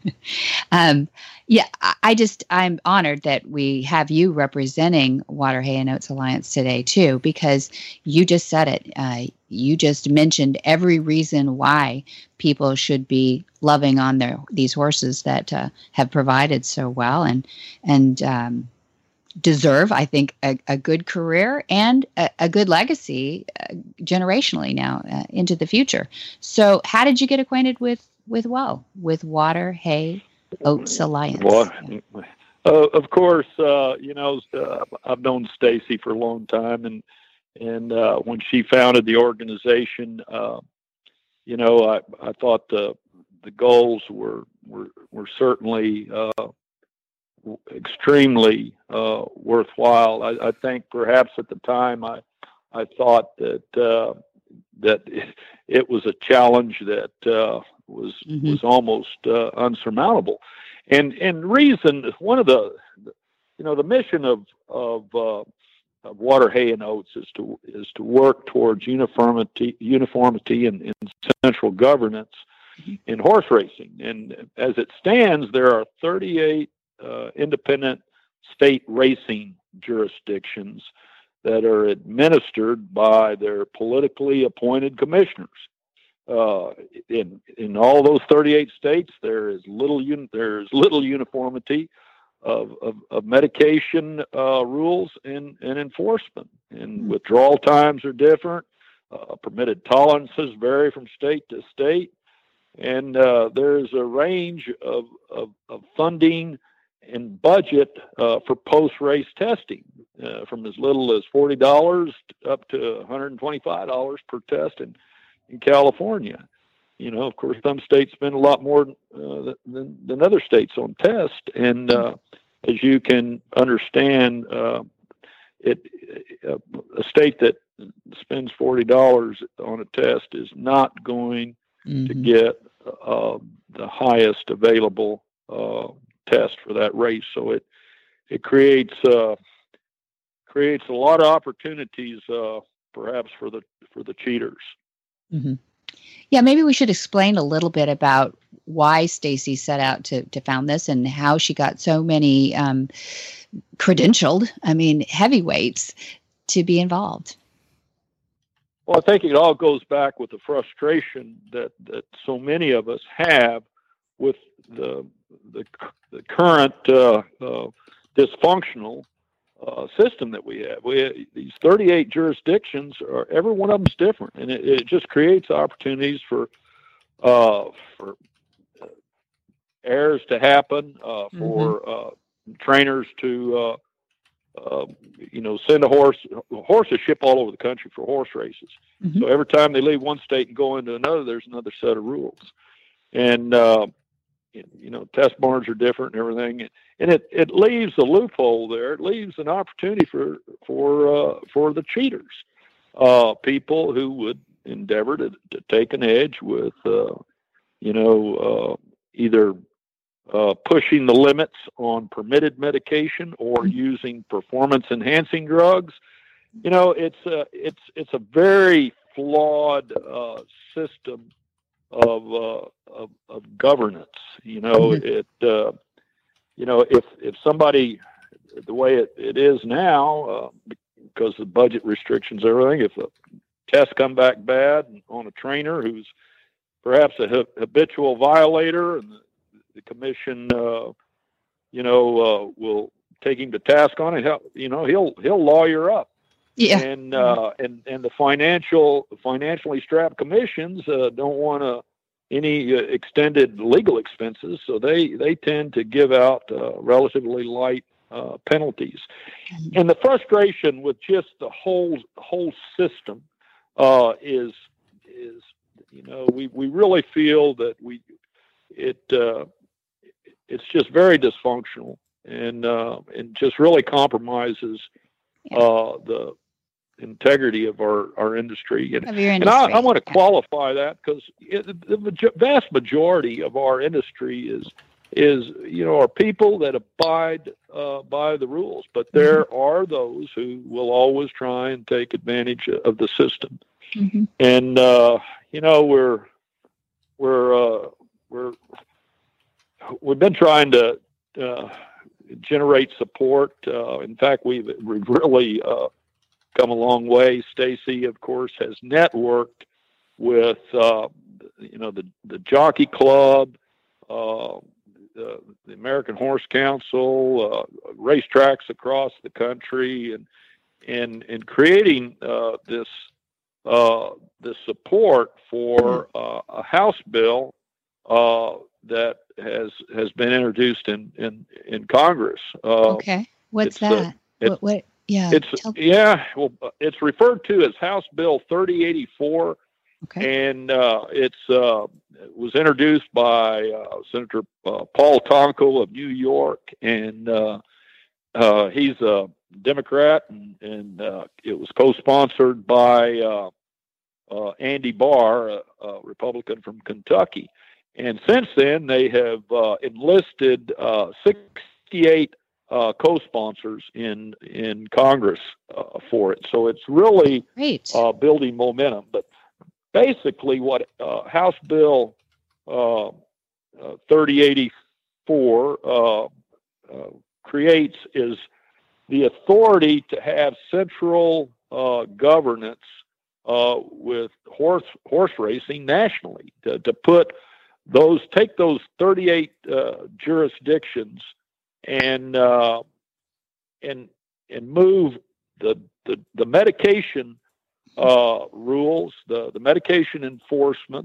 um, yeah, I, I just I'm honored that we have you representing Water, Hay, and Oats Alliance today too, because you just said it. Uh, you just mentioned every reason why people should be loving on their these horses that uh, have provided so well and and. Um, deserve, I think, a, a good career and a, a good legacy uh, generationally now uh, into the future. So how did you get acquainted with, with W O, with Water, Hay, Oats Alliance? Well, uh, of course, uh, you know, uh, I've known Stacy for a long time, and and uh, when she founded the organization, uh, you know, I, I thought the the goals were were, were certainly uh, extremely uh, worthwhile. I, I think perhaps at the time I I thought that uh, that it, it was a challenge that uh, was Mm-hmm. was almost uh, unsurmountable. And and reason one of the you know the mission of of, uh, of Water, Hay, and Oats is to is to work towards uniformity uniformity and, and central governance in horse racing. And as it stands, there are thirty-eight uh, independent state racing jurisdictions that are administered by their politically appointed commissioners. Uh, in in all those thirty-eight states, there is little un- there is little uniformity of of, of medication uh, rules and, and enforcement. And withdrawal times are different. Uh, permitted tolerances vary from state to state, and uh, there is a range of, of, of funding and budget uh, for post-race testing, uh, from as little as forty dollars up to one hundred twenty-five dollars per test in, in California. You know, of course, some states spend a lot more uh, than, than other states on tests. And uh, as you can understand, uh, it uh, a state that spends forty dollars on a test is not going Mm-hmm. to get uh, the highest available uh, test for that race. So it it creates uh, creates a lot of opportunities, uh, perhaps for the for the cheaters. Mm-hmm. Yeah, maybe we should explain a little bit about why Stacy set out to to found this and how she got so many um, credentialed, I mean, heavyweights to be involved. Well, I think it all goes back with the frustration that, that so many of us have with the the, the current uh, uh, dysfunctional uh, system that we have. We these thirty-eight jurisdictions are every one of them's different, and it, it just creates opportunities for uh, for errors to happen, uh, for Mm-hmm. uh, trainers to. Uh, Uh, you know, send a horse. Horses ship all over the country for horse races. Mm-hmm. So every time they leave one state and go into another, there's another set of rules. And uh, you know, test barns are different and everything. And it, it leaves a loophole there. It leaves an opportunity for for uh, for the cheaters, uh, people who would endeavor to, to take an edge with, uh, you know, uh, either. Uh, pushing the limits on permitted medication or using performance-enhancing drugs. You know, it's a, it's it's a very flawed uh, system of, uh, of of governance. You know, Mm-hmm. it uh, you know if if somebody the way it, it is now uh, because of budget restrictions, and everything. If a test come back bad on a trainer who's perhaps a habitual violator, and the The commission, uh, you know, uh, will take him to task on it. He'll, you know, he'll he'll lawyer up, Yeah. and uh, and and the financial financially strapped commissions uh, don't want to any uh, extended legal expenses, so they they tend to give out uh, relatively light uh, penalties. Mm-hmm. And the frustration with just the whole whole system uh, is is you know we we really feel that we it. Uh, It's just very dysfunctional, and uh, and just really compromises uh, the integrity of our, our industry. And, Of your and industry. I, I want to Yeah. qualify that because the majo- vast majority of our industry is is you know are people that abide uh, by the rules, but there Mm-hmm. are those who will always try and take advantage of the system. Mm-hmm. And uh, you know we're we're uh, we're We've been trying to uh, generate support. Uh, in fact, we've, we've really uh, come a long way. Stacy, of course, has networked with uh, you know the the Jockey Club, uh, the, the American Horse Council, uh, racetracks across the country, and and and creating uh, this uh, this support for uh, a House bill uh, that has has been introduced in in in Congress. Uh, Okay. What's it's, uh, that? it- what, what? Yeah. It's tell- yeah, well, it's referred to as House Bill thirty eighty-four, okay. and uh, it's uh, it was introduced by uh, Senator uh, Paul Tonko of New York, and uh, uh, he's a Democrat, and, and uh, it was co-sponsored by uh, uh, Andy Barr, a, a Republican from Kentucky. And since then, they have uh, enlisted uh, sixty-eight uh, co-sponsors in in Congress uh, for it. So it's really uh, building momentum. But basically, what uh, House Bill uh, uh, thirty eighty-four uh, uh, creates is the authority to have central uh, governance uh, with horse horse racing nationally, to, to put those take those thirty-eight uh, jurisdictions and uh, and and move the the, the medication uh, rules, the the medication enforcement,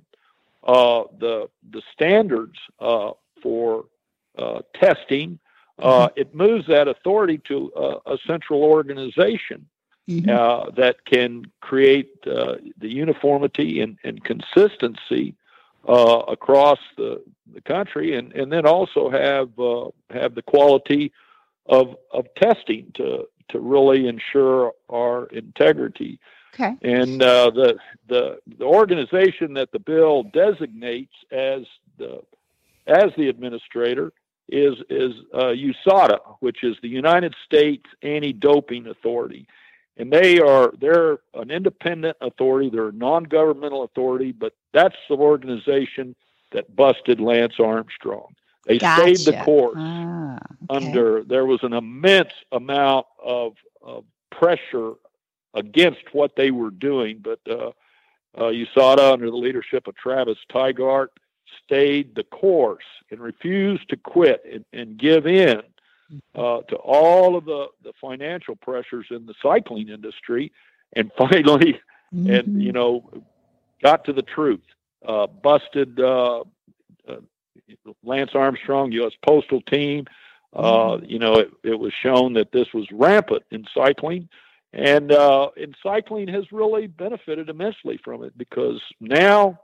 uh, the the standards uh, for uh, testing. Uh, it moves that authority to uh, a central organization mm-hmm. uh, that can create uh, the uniformity and, and consistency uh, across the, the country, and, and then also have uh, have the quality of of testing to to really ensure our integrity. Okay. And uh, the the the organization that the bill designates as the as the administrator is is uh, U S A D A, which is the United States Anti-Doping Authority, and they are they're an independent authority. They're a non-governmental authority, but that's the organization that busted Lance Armstrong. They gotcha. stayed the course ah, okay. under. There was an immense amount of, of pressure against what they were doing, but uh, uh, U S A D A, under the leadership of Travis Tygart, stayed the course and refused to quit and, and give in uh, to all of the, the financial pressures in the cycling industry, and finally, mm-hmm. and you know, got to the truth. Uh, busted uh, uh, Lance Armstrong, U S Postal Team. Uh, mm-hmm. You know, it, it was shown that this was rampant in cycling, and uh, and cycling has really benefited immensely from it, because now.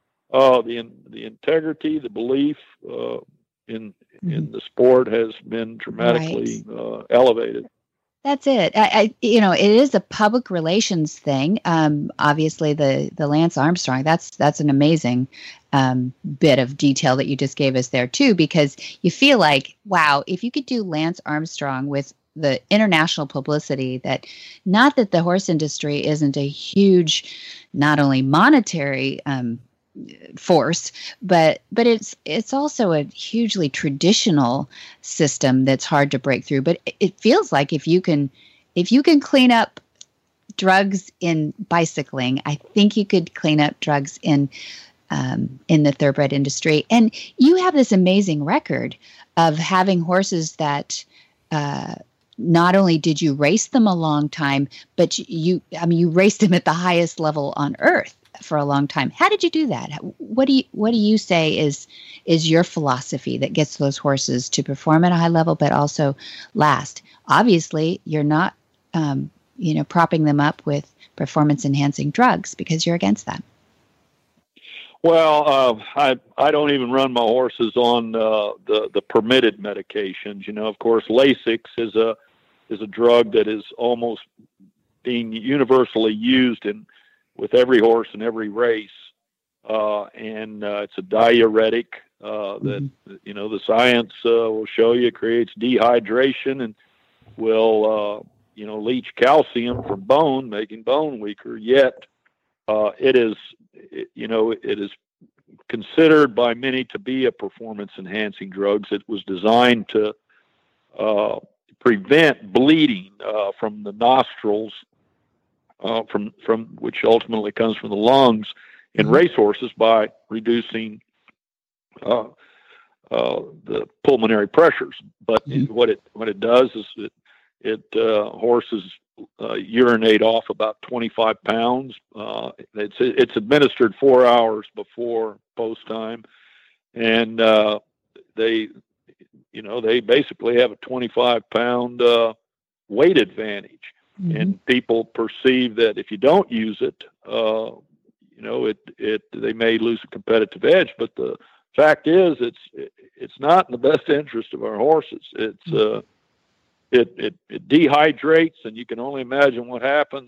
Uh, the the integrity, the belief uh, in in the sport has been dramatically right. uh, elevated. That's it. I, I, you know, it is a public relations thing. Um, obviously, the the Lance Armstrong. That's that's an amazing um, bit of detail that you just gave us there too, because you feel like, wow, if you could do Lance Armstrong with the international publicity, that not that the horse industry isn't a huge, not only monetary um, force, but but it's it's also a hugely traditional system that's hard to break through. But it feels like if you can if you can clean up drugs in bicycling, I think you could clean up drugs in um, in the thoroughbred industry. And you have this amazing record of having horses that uh, not only did you race them a long time, but you I mean you raced them at the highest level on earth for a long time. How did you do that? What do you what do you say is is your philosophy that gets those horses to perform at a high level but also last? Obviously, you're not um, you know propping them up with performance enhancing drugs, because you're against that. Well, uh, I I don't even run my horses on uh, the the permitted medications. You know, of course, Lasix is a is a drug that is almost being universally used in with every horse in every race, uh, and uh, it's a diuretic uh, that mm-hmm. you know the science uh, will show you creates dehydration and will uh, you know leach calcium from bone, making bone weaker. Yet uh, it is it, you know it is considered by many to be a performance enhancing drug. It was designed to uh, prevent bleeding uh, from the nostrils. Uh, from from which ultimately comes from the lungs in mm-hmm. racehorses by reducing uh, uh, the pulmonary pressures. But mm-hmm. it, what it what it does is it it uh, horses uh, urinate off about twenty-five pounds. Uh, it's it's administered four hours before post time, and uh, they you know they basically have a twenty-five pound uh, weight advantage. Mm-hmm. And people perceive that if you don't use it, uh, you know, it, it, they may lose a competitive edge. But the fact is, it's, it, it's not in the best interest of our horses. It's, uh, it, it, it dehydrates, and you can only imagine what happens,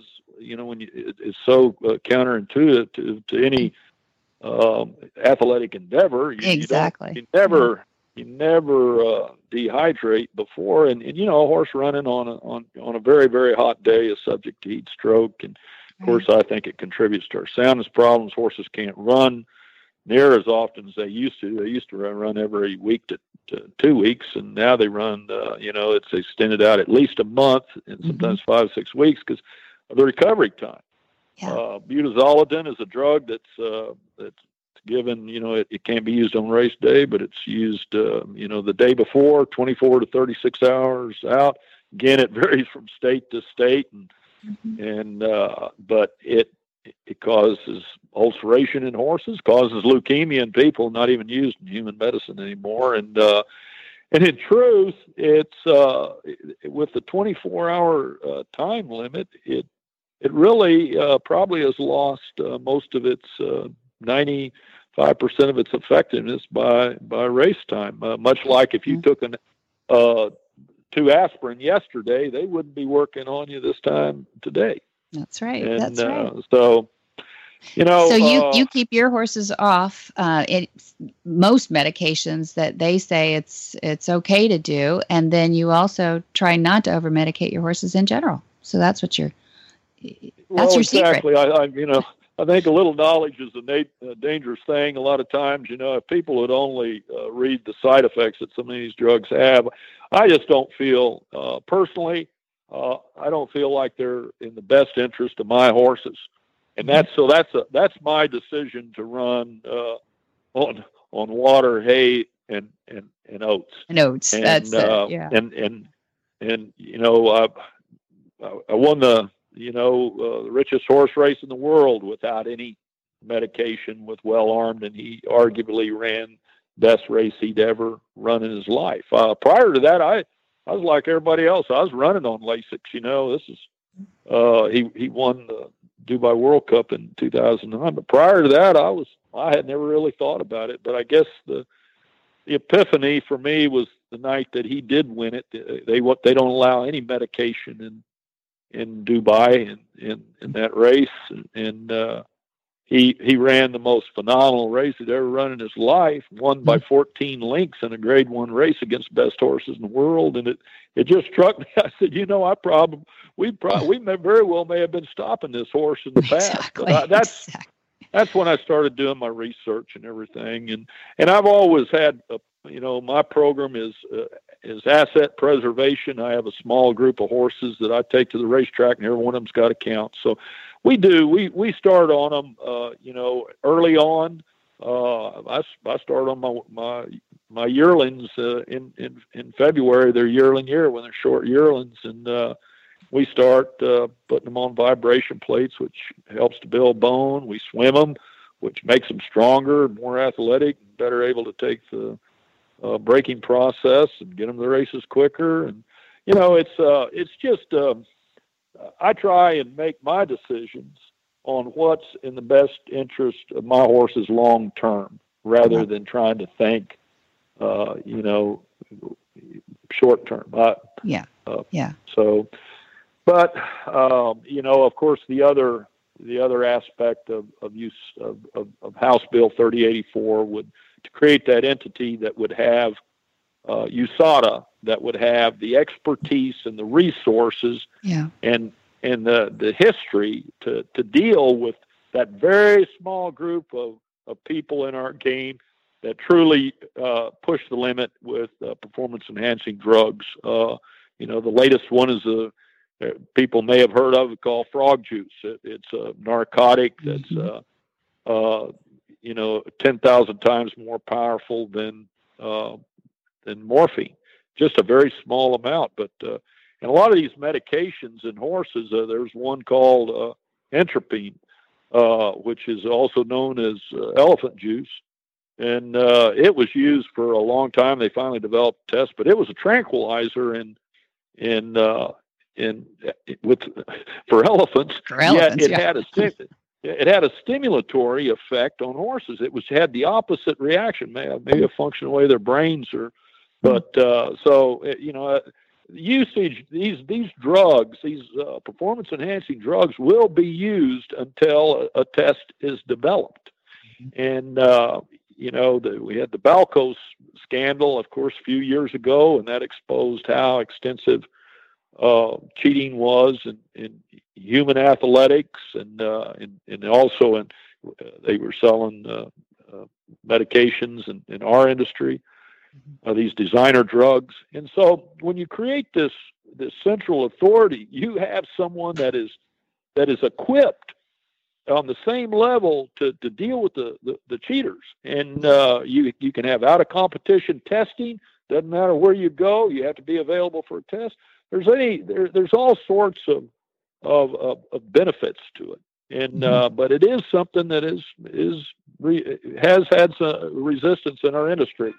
you know, when you, it, it's so uh, counterintuitive to, to any um, athletic endeavor. You, Exactly. You, don't, you never, you never uh, dehydrate before, and, and you know, a horse running on a, on on a very very hot day is subject to heat stroke, and of course, I think it contributes to our soundness problems. Horses can't run near as often as they used to. They used to run, run every week to, to two weeks, and now they run, uh, you know, it's extended out at least a month and sometimes mm-hmm. five, six weeks because of the recovery time. Yeah. Uh, butazolidine is a drug that's uh, that's given, you know, it, it can't be used on race day, but it's used, uh, you know, the day before, twenty-four to thirty-six hours out. Again, it varies from state to state, and mm-hmm. and uh, but it it causes ulceration in horses, causes leukemia in people, not even used in human medicine anymore. And uh, and in truth, it's uh, with the twenty-four hour uh, time limit, it it really uh, probably has lost uh, most of its uh, ninety-five percent of its effectiveness by by race time. Uh, much like if you mm-hmm. took an uh, two aspirin yesterday, they wouldn't be working on you this time today. That's right. And, That's right. Uh, so, you know, so you, uh, you keep your horses off uh, it, most medications that they say it's it's okay to do, and then you also try not to over medicate your horses in general. So that's what you're. That's well, your exactly. secret. I, I, you know, I think a little knowledge is a na- uh, dangerous thing. A lot of times, you know, if people would only uh, read the side effects that some of these drugs have, I just don't feel uh, personally. Uh, I don't feel like they're in the best interest of my horses, and that's so that's a that's my decision to run uh, on on water, hay, and and, and oats. And oats. And, that's uh, it. Yeah. And and and you know, uh, I won the you know uh, the richest horse race in the world without any medication, with well armed, and he arguably ran best race he'd ever run in his life. Uh, prior to that, I. I was like everybody else. I was running on Lasix. You know, this is uh, he he won the Dubai World Cup in two thousand nine. But prior to that, I was I had never really thought about it. But I guess the the epiphany for me was the night that he did win it. They what they don't allow any medication in in Dubai in in, in that race, and, and uh, he he ran the most phenomenal race he'd ever run in his life, won by fourteen lengths in a grade one race against best horses in the world. And it, it just struck me. I said, you know, I probably, we probably, we may very well may have been stopping this horse in the past. Exactly. But I, that's, exactly. that's when I started doing my research and everything. And, and I've always had, a, you know, my program is, uh, is asset preservation. I have a small group of horses that I take to the racetrack, and every one of them's got a count. So we do, we, we start on them, uh, you know, early on. Uh, I, I start on my, my, my yearlings, uh, in, in, in February, their yearling year when they're short yearlings. And, uh, we start, uh, putting them on vibration plates, which helps to build bone. We swim them, which makes them stronger, more athletic, better able to take the, uh, braking process and get them to the races quicker. And, you know, it's, uh, it's just, um, I try and make my decisions on what's in the best interest of my horses long term, rather mm-hmm. than trying to think, uh, you know, short term. Uh, yeah. Uh, yeah. So, but um, you know, of course, the other the other aspect of of use of, of, of House Bill thirty eighty-four would to create that entity that would have uh, U S A D A, that would have the expertise and the resources yeah. and and the, the history to, to deal with that very small group of, of people in our game that truly uh, push the limit with uh, performance-enhancing drugs. Uh, you know, the latest one is a uh, people may have heard of it called frog juice. It, it's a narcotic that's uh, uh, you know ten thousand times more powerful than uh, than morphine. Just a very small amount, but uh, and a lot of these medications in horses, uh, there's one called uh, entropine, uh, which is also known as uh, elephant juice, and uh, it was used for a long time. They finally developed tests, but it was a tranquilizer in in uh, in with for elephants. For elephants, yet it yeah. had a it had a stimulatory effect on horses. It was had the opposite reaction, maybe a function of the way their brains are. But uh, so you know, usage, these these drugs, these uh, performance enhancing drugs, will be used until a, a test is developed. And uh, you know, the, we had the Balco scandal, of course, a few years ago, and that exposed how extensive uh, cheating was in, in human athletics, and uh, and, and also in uh, they were selling uh, uh, medications in, in our industry. Uh, these designer drugs. And so when you create this this central authority, you have someone that is that is equipped on the same level to, to deal with the, the, the cheaters. And uh, you you can have out of competition testing. Doesn't matter where you go, you have to be available for a test. There's any there, there's all sorts of of, of, of benefits to it. And mm-hmm. uh, but it is something that is is re, has had some resistance in our industry.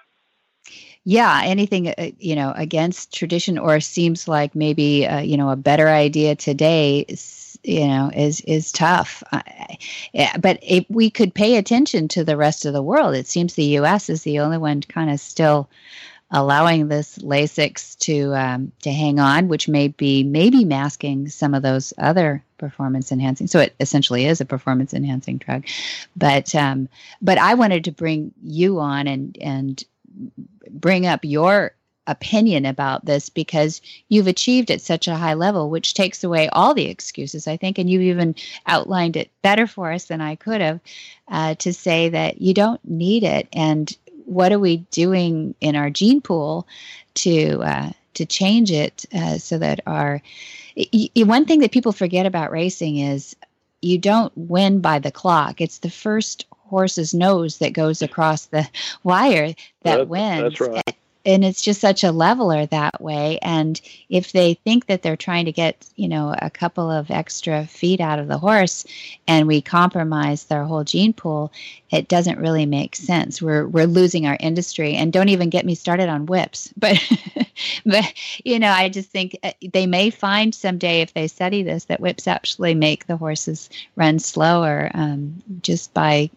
Yeah, anything, uh, you know, against tradition or seems like maybe, uh, you know, a better idea today, is, you know, is is tough. Uh, but if we could pay attention to the rest of the world, it seems the U S is the only one kind of still allowing this Lasix to um, to hang on, which may be maybe masking some of those other performance enhancing. So it essentially is a performance enhancing drug. But um, but I wanted to bring you on and and bring up your opinion about this, because you've achieved at such a high level, which takes away all the excuses, I think, and you even outlined it better for us than I could have, uh, to say that you don't need it. And what are we doing in our gene pool to uh, to change it uh, so that our y- y- one thing that people forget about racing is you don't win by the clock. It's the first horse's nose that goes across the wire that, that wins. That's right. And it's just such a leveler that way. And if they think that they're trying to get, you know, a couple of extra feet out of the horse and we compromise their whole gene pool, it doesn't really make sense. We're we're losing our industry. And don't even get me started on whips. But, but you know, I just think they may find someday, if they study this, that whips actually make the horses run slower um, just by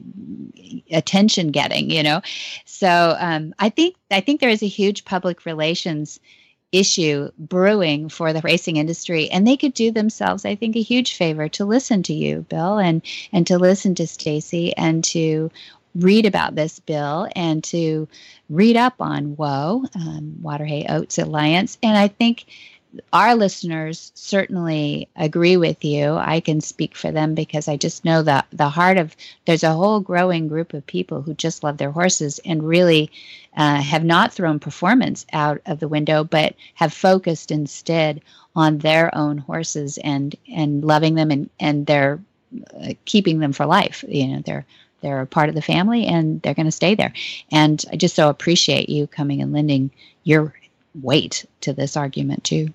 attention getting, you know. So um, I think I think there is a huge public relations issue brewing for the racing industry, and they could do themselves, I think, a huge favor to listen to you, Bill, and and to listen to Stacy, and to read about this bill, and to read up on W O A, um, Water-Hay Oats Alliance. And I think our listeners certainly agree with you. I can speak for them because I just know that the heart of, there's a whole growing group of people who just love their horses and really uh, have not thrown performance out of the window, but have focused instead on their own horses and, and loving them, and, and they're uh, keeping them for life. You know, they're, they're a part of the family and they're going to stay there. And I just so appreciate you coming and lending your weight to this argument too.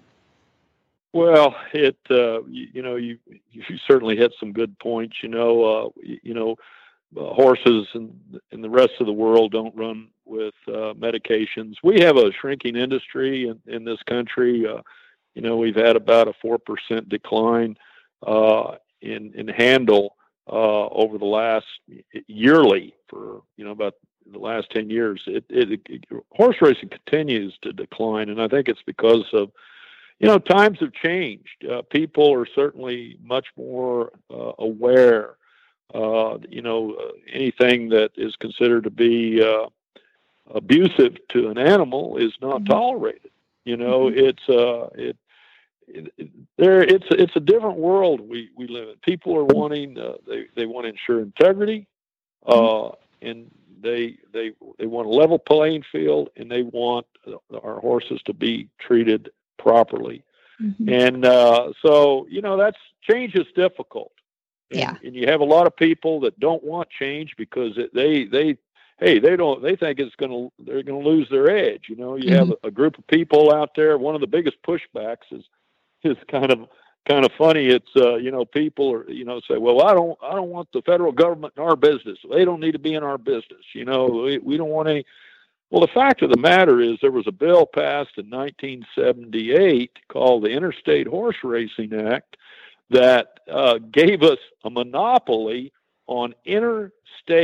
Well, it uh, you, you know you you certainly hit some good points. You know, uh, you, you know, uh, horses and and the rest of the world don't run with uh, medications. We have a shrinking industry in, in this country. Uh, you know, we've had about a four percent decline uh, in in handle uh, over the last yearly for you know about the last ten years. It, it, it horse racing continues to decline, and I think it's because of You know, times have changed. Uh, people are certainly much more uh, aware. Uh, you know, uh, anything that is considered to be uh, abusive to an animal is not mm-hmm. tolerated. You know, mm-hmm. it's uh, it, it, it there. It's it's a different world we, we live in. People are wanting uh, they they want to ensure integrity, uh, mm-hmm. and they they they want a level playing field, and they want our horses to be treated properly. Mm-hmm. And uh, so, you know, that's change is difficult. And, yeah. and you have a lot of people that don't want change because it, they, they, hey, they don't, they think it's going to, they're going to lose their edge. You know, you mm-hmm. have a, a group of people out there. One of the biggest pushbacks is, is kind of, kind of funny. It's, uh, you know, people are, you know, say, well, I don't, I don't want the federal government in our business. They don't need to be in our business. You know, we, we don't want any. Well, the fact of the matter is there was a bill passed in nineteen seventy-eight called the Interstate Horse Racing Act that uh, gave us a monopoly on interstate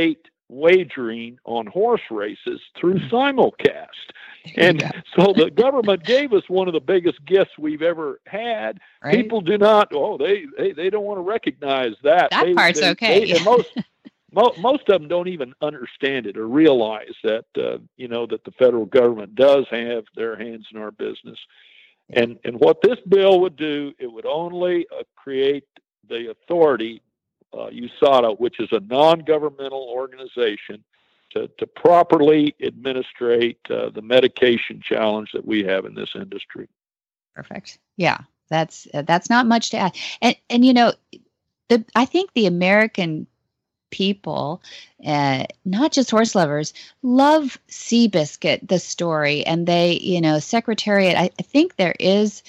wagering on horse races through simulcast. And so the government gave us one of the biggest gifts we've ever had. Right. People do not, oh, they, they, they don't want to recognize that. That they, part's they, okay. They, and most, mo- most of them don't even understand it or realize that, uh, you know, that the federal government does have their hands in our business. And, and what this bill would do, it would only uh, create the authority, uh, U S A D A, which is a non-governmental organization, to, to properly administrate uh, the medication challenge that we have in this industry. Perfect. Yeah, that's uh, that's not much to add. And and you know, the I think the American people, uh, not just horse lovers, love Seabiscuit, the story, and they, you know, Secretariat. I, I think there is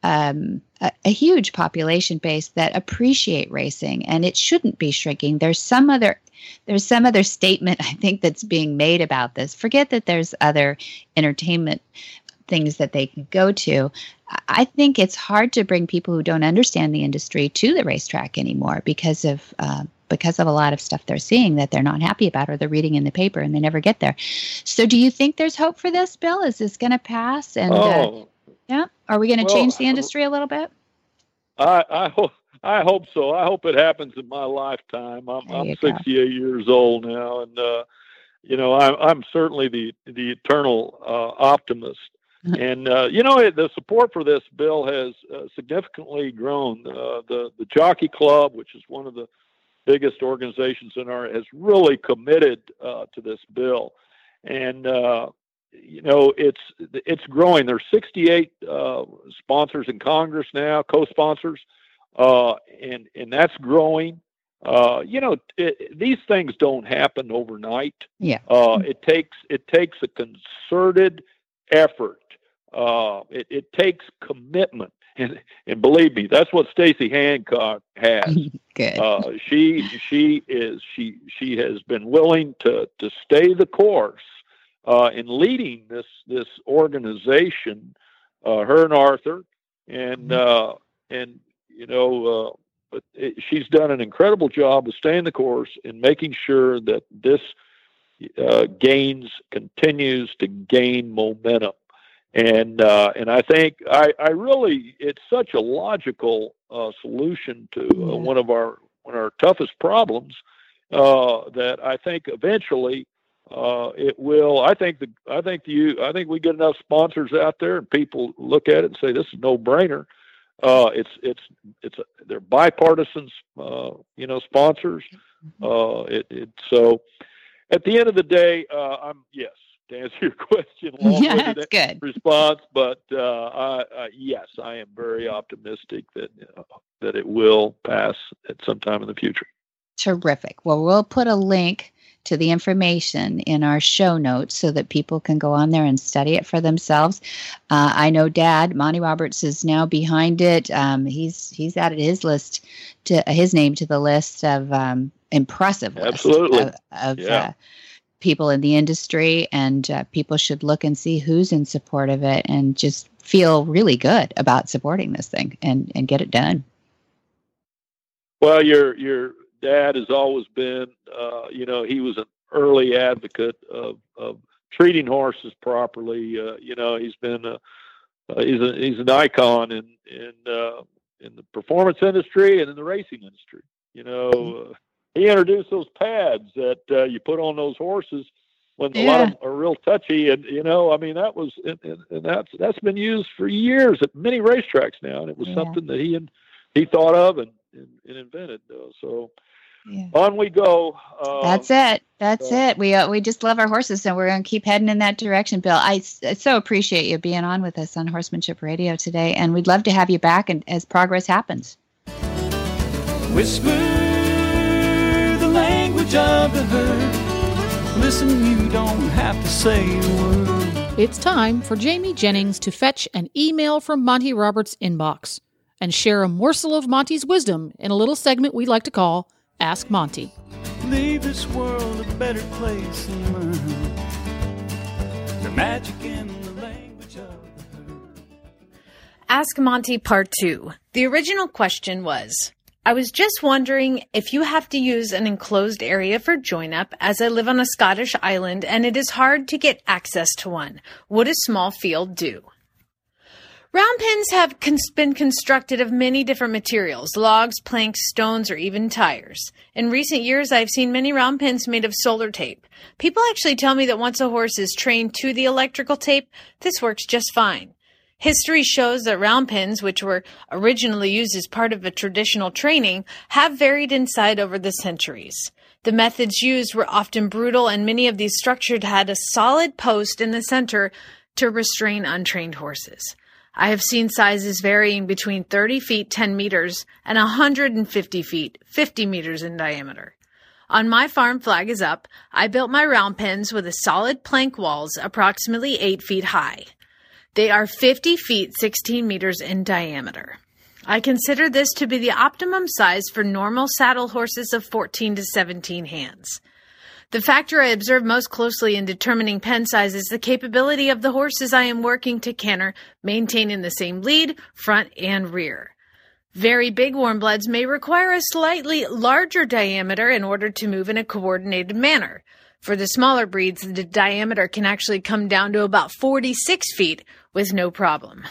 um, a, a huge population base that appreciate racing, and it shouldn't be shrinking. There's some other. There's some other statement, I think, that's being made about this. Forget that there's other entertainment things that they can go to. I think it's hard to bring people who don't understand the industry to the racetrack anymore because of uh, because of a lot of stuff they're seeing that they're not happy about or they're reading in the paper and they never get there. So do you think there's hope for this bill? Is this going to pass? And oh, uh, yeah, are we going to well, change the industry a little bit? I, I hope. I hope so. I hope it happens in my lifetime. I'm, I'm sixty-eight go. years old now, and uh, you know, I'm, I'm certainly the the eternal uh, optimist. And uh, you know, it, the support for this bill has uh, significantly grown. Uh, the the Jockey Club, which is one of the biggest organizations in our, has really committed uh, to this bill, and uh, you know, it's it's growing. There's sixty-eight uh, sponsors in Congress now, co-sponsors. Uh, and, and that's growing. Uh, you know, it, these things don't happen overnight. Yeah. Uh, it takes, it takes a concerted effort. Uh, it, it takes commitment. And, and believe me, that's what Stacey Hancock has. Good. Uh, she, she is, she, she has been willing to, to stay the course, uh, in leading this, this organization, uh, her and Arthur, and, uh, and, you know, uh, but it, she's done an incredible job of staying the course and making sure that this uh, gains, continues to gain momentum. And uh, and I think I, I really, it's such a logical uh, solution to uh, one of our one of our toughest problems uh, that I think eventually uh, it will. I think the I think you I think we get enough sponsors out there and people look at it and say this is no brainer. Uh, it's it's it's a, they're bipartisan, uh, you know, sponsors. Uh, it, it so at the end of the day, uh, I'm yes to answer your question. Yeah, that's good response. But uh, I, uh, yes, I am very optimistic that uh, that it will pass at some time in the future. Terrific. Well, we'll put a link to the information in our show notes so that people can go on there and study it for themselves. Uh, I know Dad, Monty Roberts, is now behind it. Um, he's he's added his list to uh, his name to the list of um, impressive list Absolutely. of, of yeah. uh, people in the industry, and uh, people should look and see who's in support of it and just feel really good about supporting this thing and, and get it done. Well, your your dad has always been, uh, you know, he was an early advocate of, of treating horses properly. Uh, you know, he's been, a, uh, he's a, he's an icon in, in, uh, in the performance industry and in the racing industry. You know, uh, he introduced those pads that uh, you put on those horses when yeah. a lot of them are real touchy. And, you know, I mean, that was, and, and that's, that's been used for years at many racetracks now. And it was yeah. something that he, and he thought of and, and, and invented. Uh, so, Yeah. On we go. Uh, That's it. That's uh, it. We uh, we just love our horses, and we're going to keep heading in that direction, Bill. I, I so appreciate you being on with us on Horsemanship Radio today, and we'd love to have you back and, as progress happens. Whisper the language of the herd. Listen, you don't have to say a word. It's time for Jamie Jennings to fetch an email from Monty Roberts' inbox and share a morsel of Monty's wisdom in a little segment we like to call Ask Monty. Leave this world a better place than mine. The magic in the language of the herd. Ask Monty Part two. The original question was, I was just wondering if you have to use an enclosed area for join-up, as I live on a Scottish island and it is hard to get access to one. Would a small field do? Round pens have cons- been constructed of many different materials, logs, planks, stones, or even tires. In recent years, I've seen many round pens made of solar tape. People actually tell me that once a horse is trained to the electrical tape, this works just fine. History shows that round pens, which were originally used as part of a traditional training, have varied in size over the centuries. The methods used were often brutal, and many of these structures had a solid post in the center to restrain untrained horses. I have seen sizes varying between thirty feet, ten meters, and one hundred fifty feet, fifty meters in diameter. On my farm, Flag is Up, I built my round pens with a solid plank walls approximately eight feet high. They are fifty feet, sixteen meters in diameter. I consider this to be the optimum size for normal saddle horses of fourteen to seventeen hands. The factor I observe most closely in determining pen size is the capability of the horses I am working to canter, maintaining the same lead, front, and rear. Very big warm bloods may require a slightly larger diameter in order to move in a coordinated manner. For the smaller breeds, the diameter can actually come down to about forty-six feet with no problem.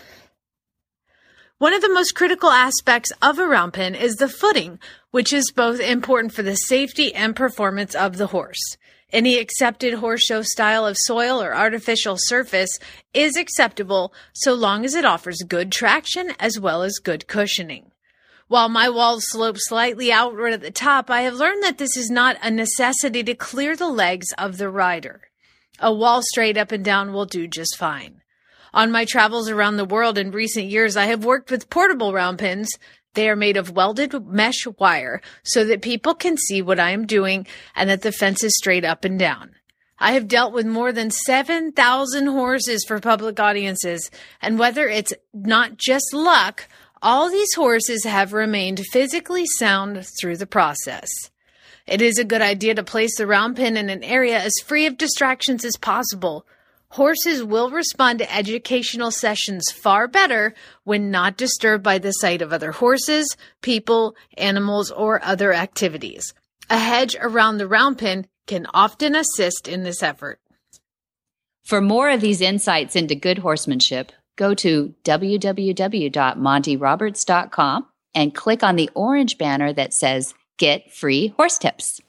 One of the most critical aspects of a round pen is the footing, which is both important for the safety and performance of the horse. Any accepted horse show style of soil or artificial surface is acceptable so long as it offers good traction as well as good cushioning. While my walls slope slightly outward at the top, I have learned that this is not a necessity to clear the legs of the rider. A wall straight up and down will do just fine. On my travels around the world in recent years, I have worked with portable round pens. They are made of welded mesh wire so that people can see what I am doing and that the fence is straight up and down. I have dealt with more than seven thousand horses for public audiences, and whether it's not just luck, all these horses have remained physically sound through the process. It is a good idea to place the round pen in an area as free of distractions as possible. Horses will respond to educational sessions far better when not disturbed by the sight of other horses, people, animals, or other activities. A hedge around the round pen can often assist in this effort. For more of these insights into good horsemanship, go to w w w dot monty roberts dot com and click on the orange banner that says Get Free Horse Tips.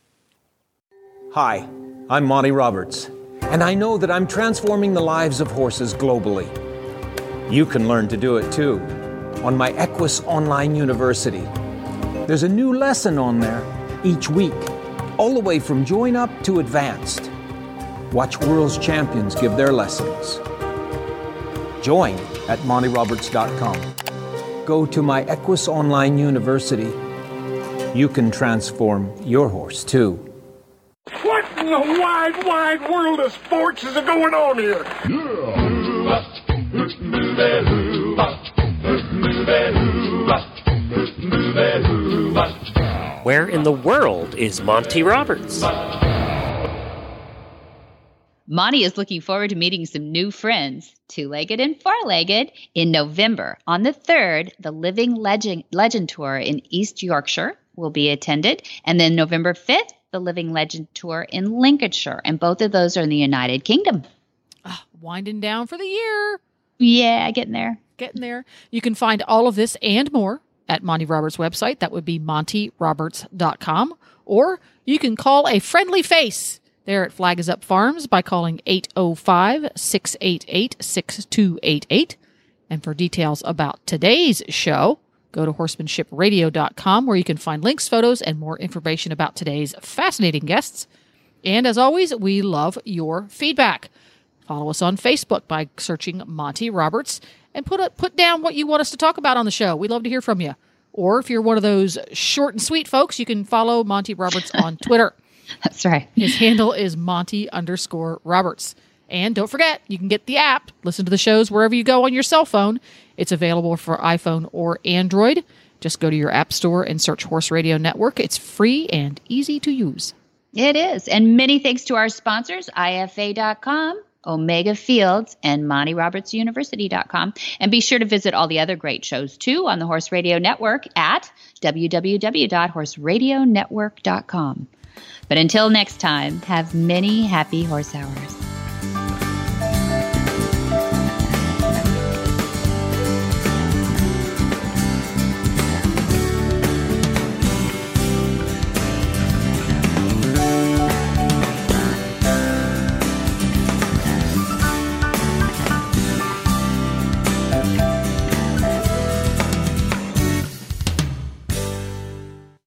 Hi, I'm Monty Roberts, and I know that I'm transforming the lives of horses globally. You can learn to do it too on my Equus Online University. There's a new lesson on there each week, all the way from join up to advanced. Watch world's champions give their lessons. Join at monty roberts dot com. Go to my Equus Online University. You can transform your horse too. What in the wide, wide world of sports is going on here? Where in the world is Monty Roberts? Monty is looking forward to meeting some new friends, two-legged and four-legged, in November. On the third, the Living Legend, Legend Tour in East Yorkshire will be attended. And then November fifth, the Living Legend Tour in Lincolnshire. And both of those are in the United Kingdom. Oh, winding down for the year. Yeah, getting there. Getting there. You can find all of this and more at Monty Roberts' website. That would be monty roberts dot com. Or you can call a friendly face there at Flag is Up Farms by calling eight oh five, six eight eight, six two eight eight. And for details about today's show, go to horsemanship radio dot com where you can find links, photos, and more information about today's fascinating guests. And as always, we love your feedback. Follow us on Facebook by searching Monty Roberts and put a, put down what you want us to talk about on the show. We'd love to hear from you. Or if you're one of those short and sweet folks, you can follow Monty Roberts on Twitter. That's right. His handle is Monty underscore Roberts. And don't forget, you can get the app. Listen to the shows wherever you go on your cell phone. It's available for iPhone or Android. Just go to your app store and search Horse Radio Network. It's free and easy to use. It is. And many thanks to our sponsors, I F A dot com, Omega Fields, and Monty Roberts University dot com. And be sure to visit all the other great shows, too, on the Horse Radio Network at w w w dot horse radio network dot com. But until next time, have many happy horse hours.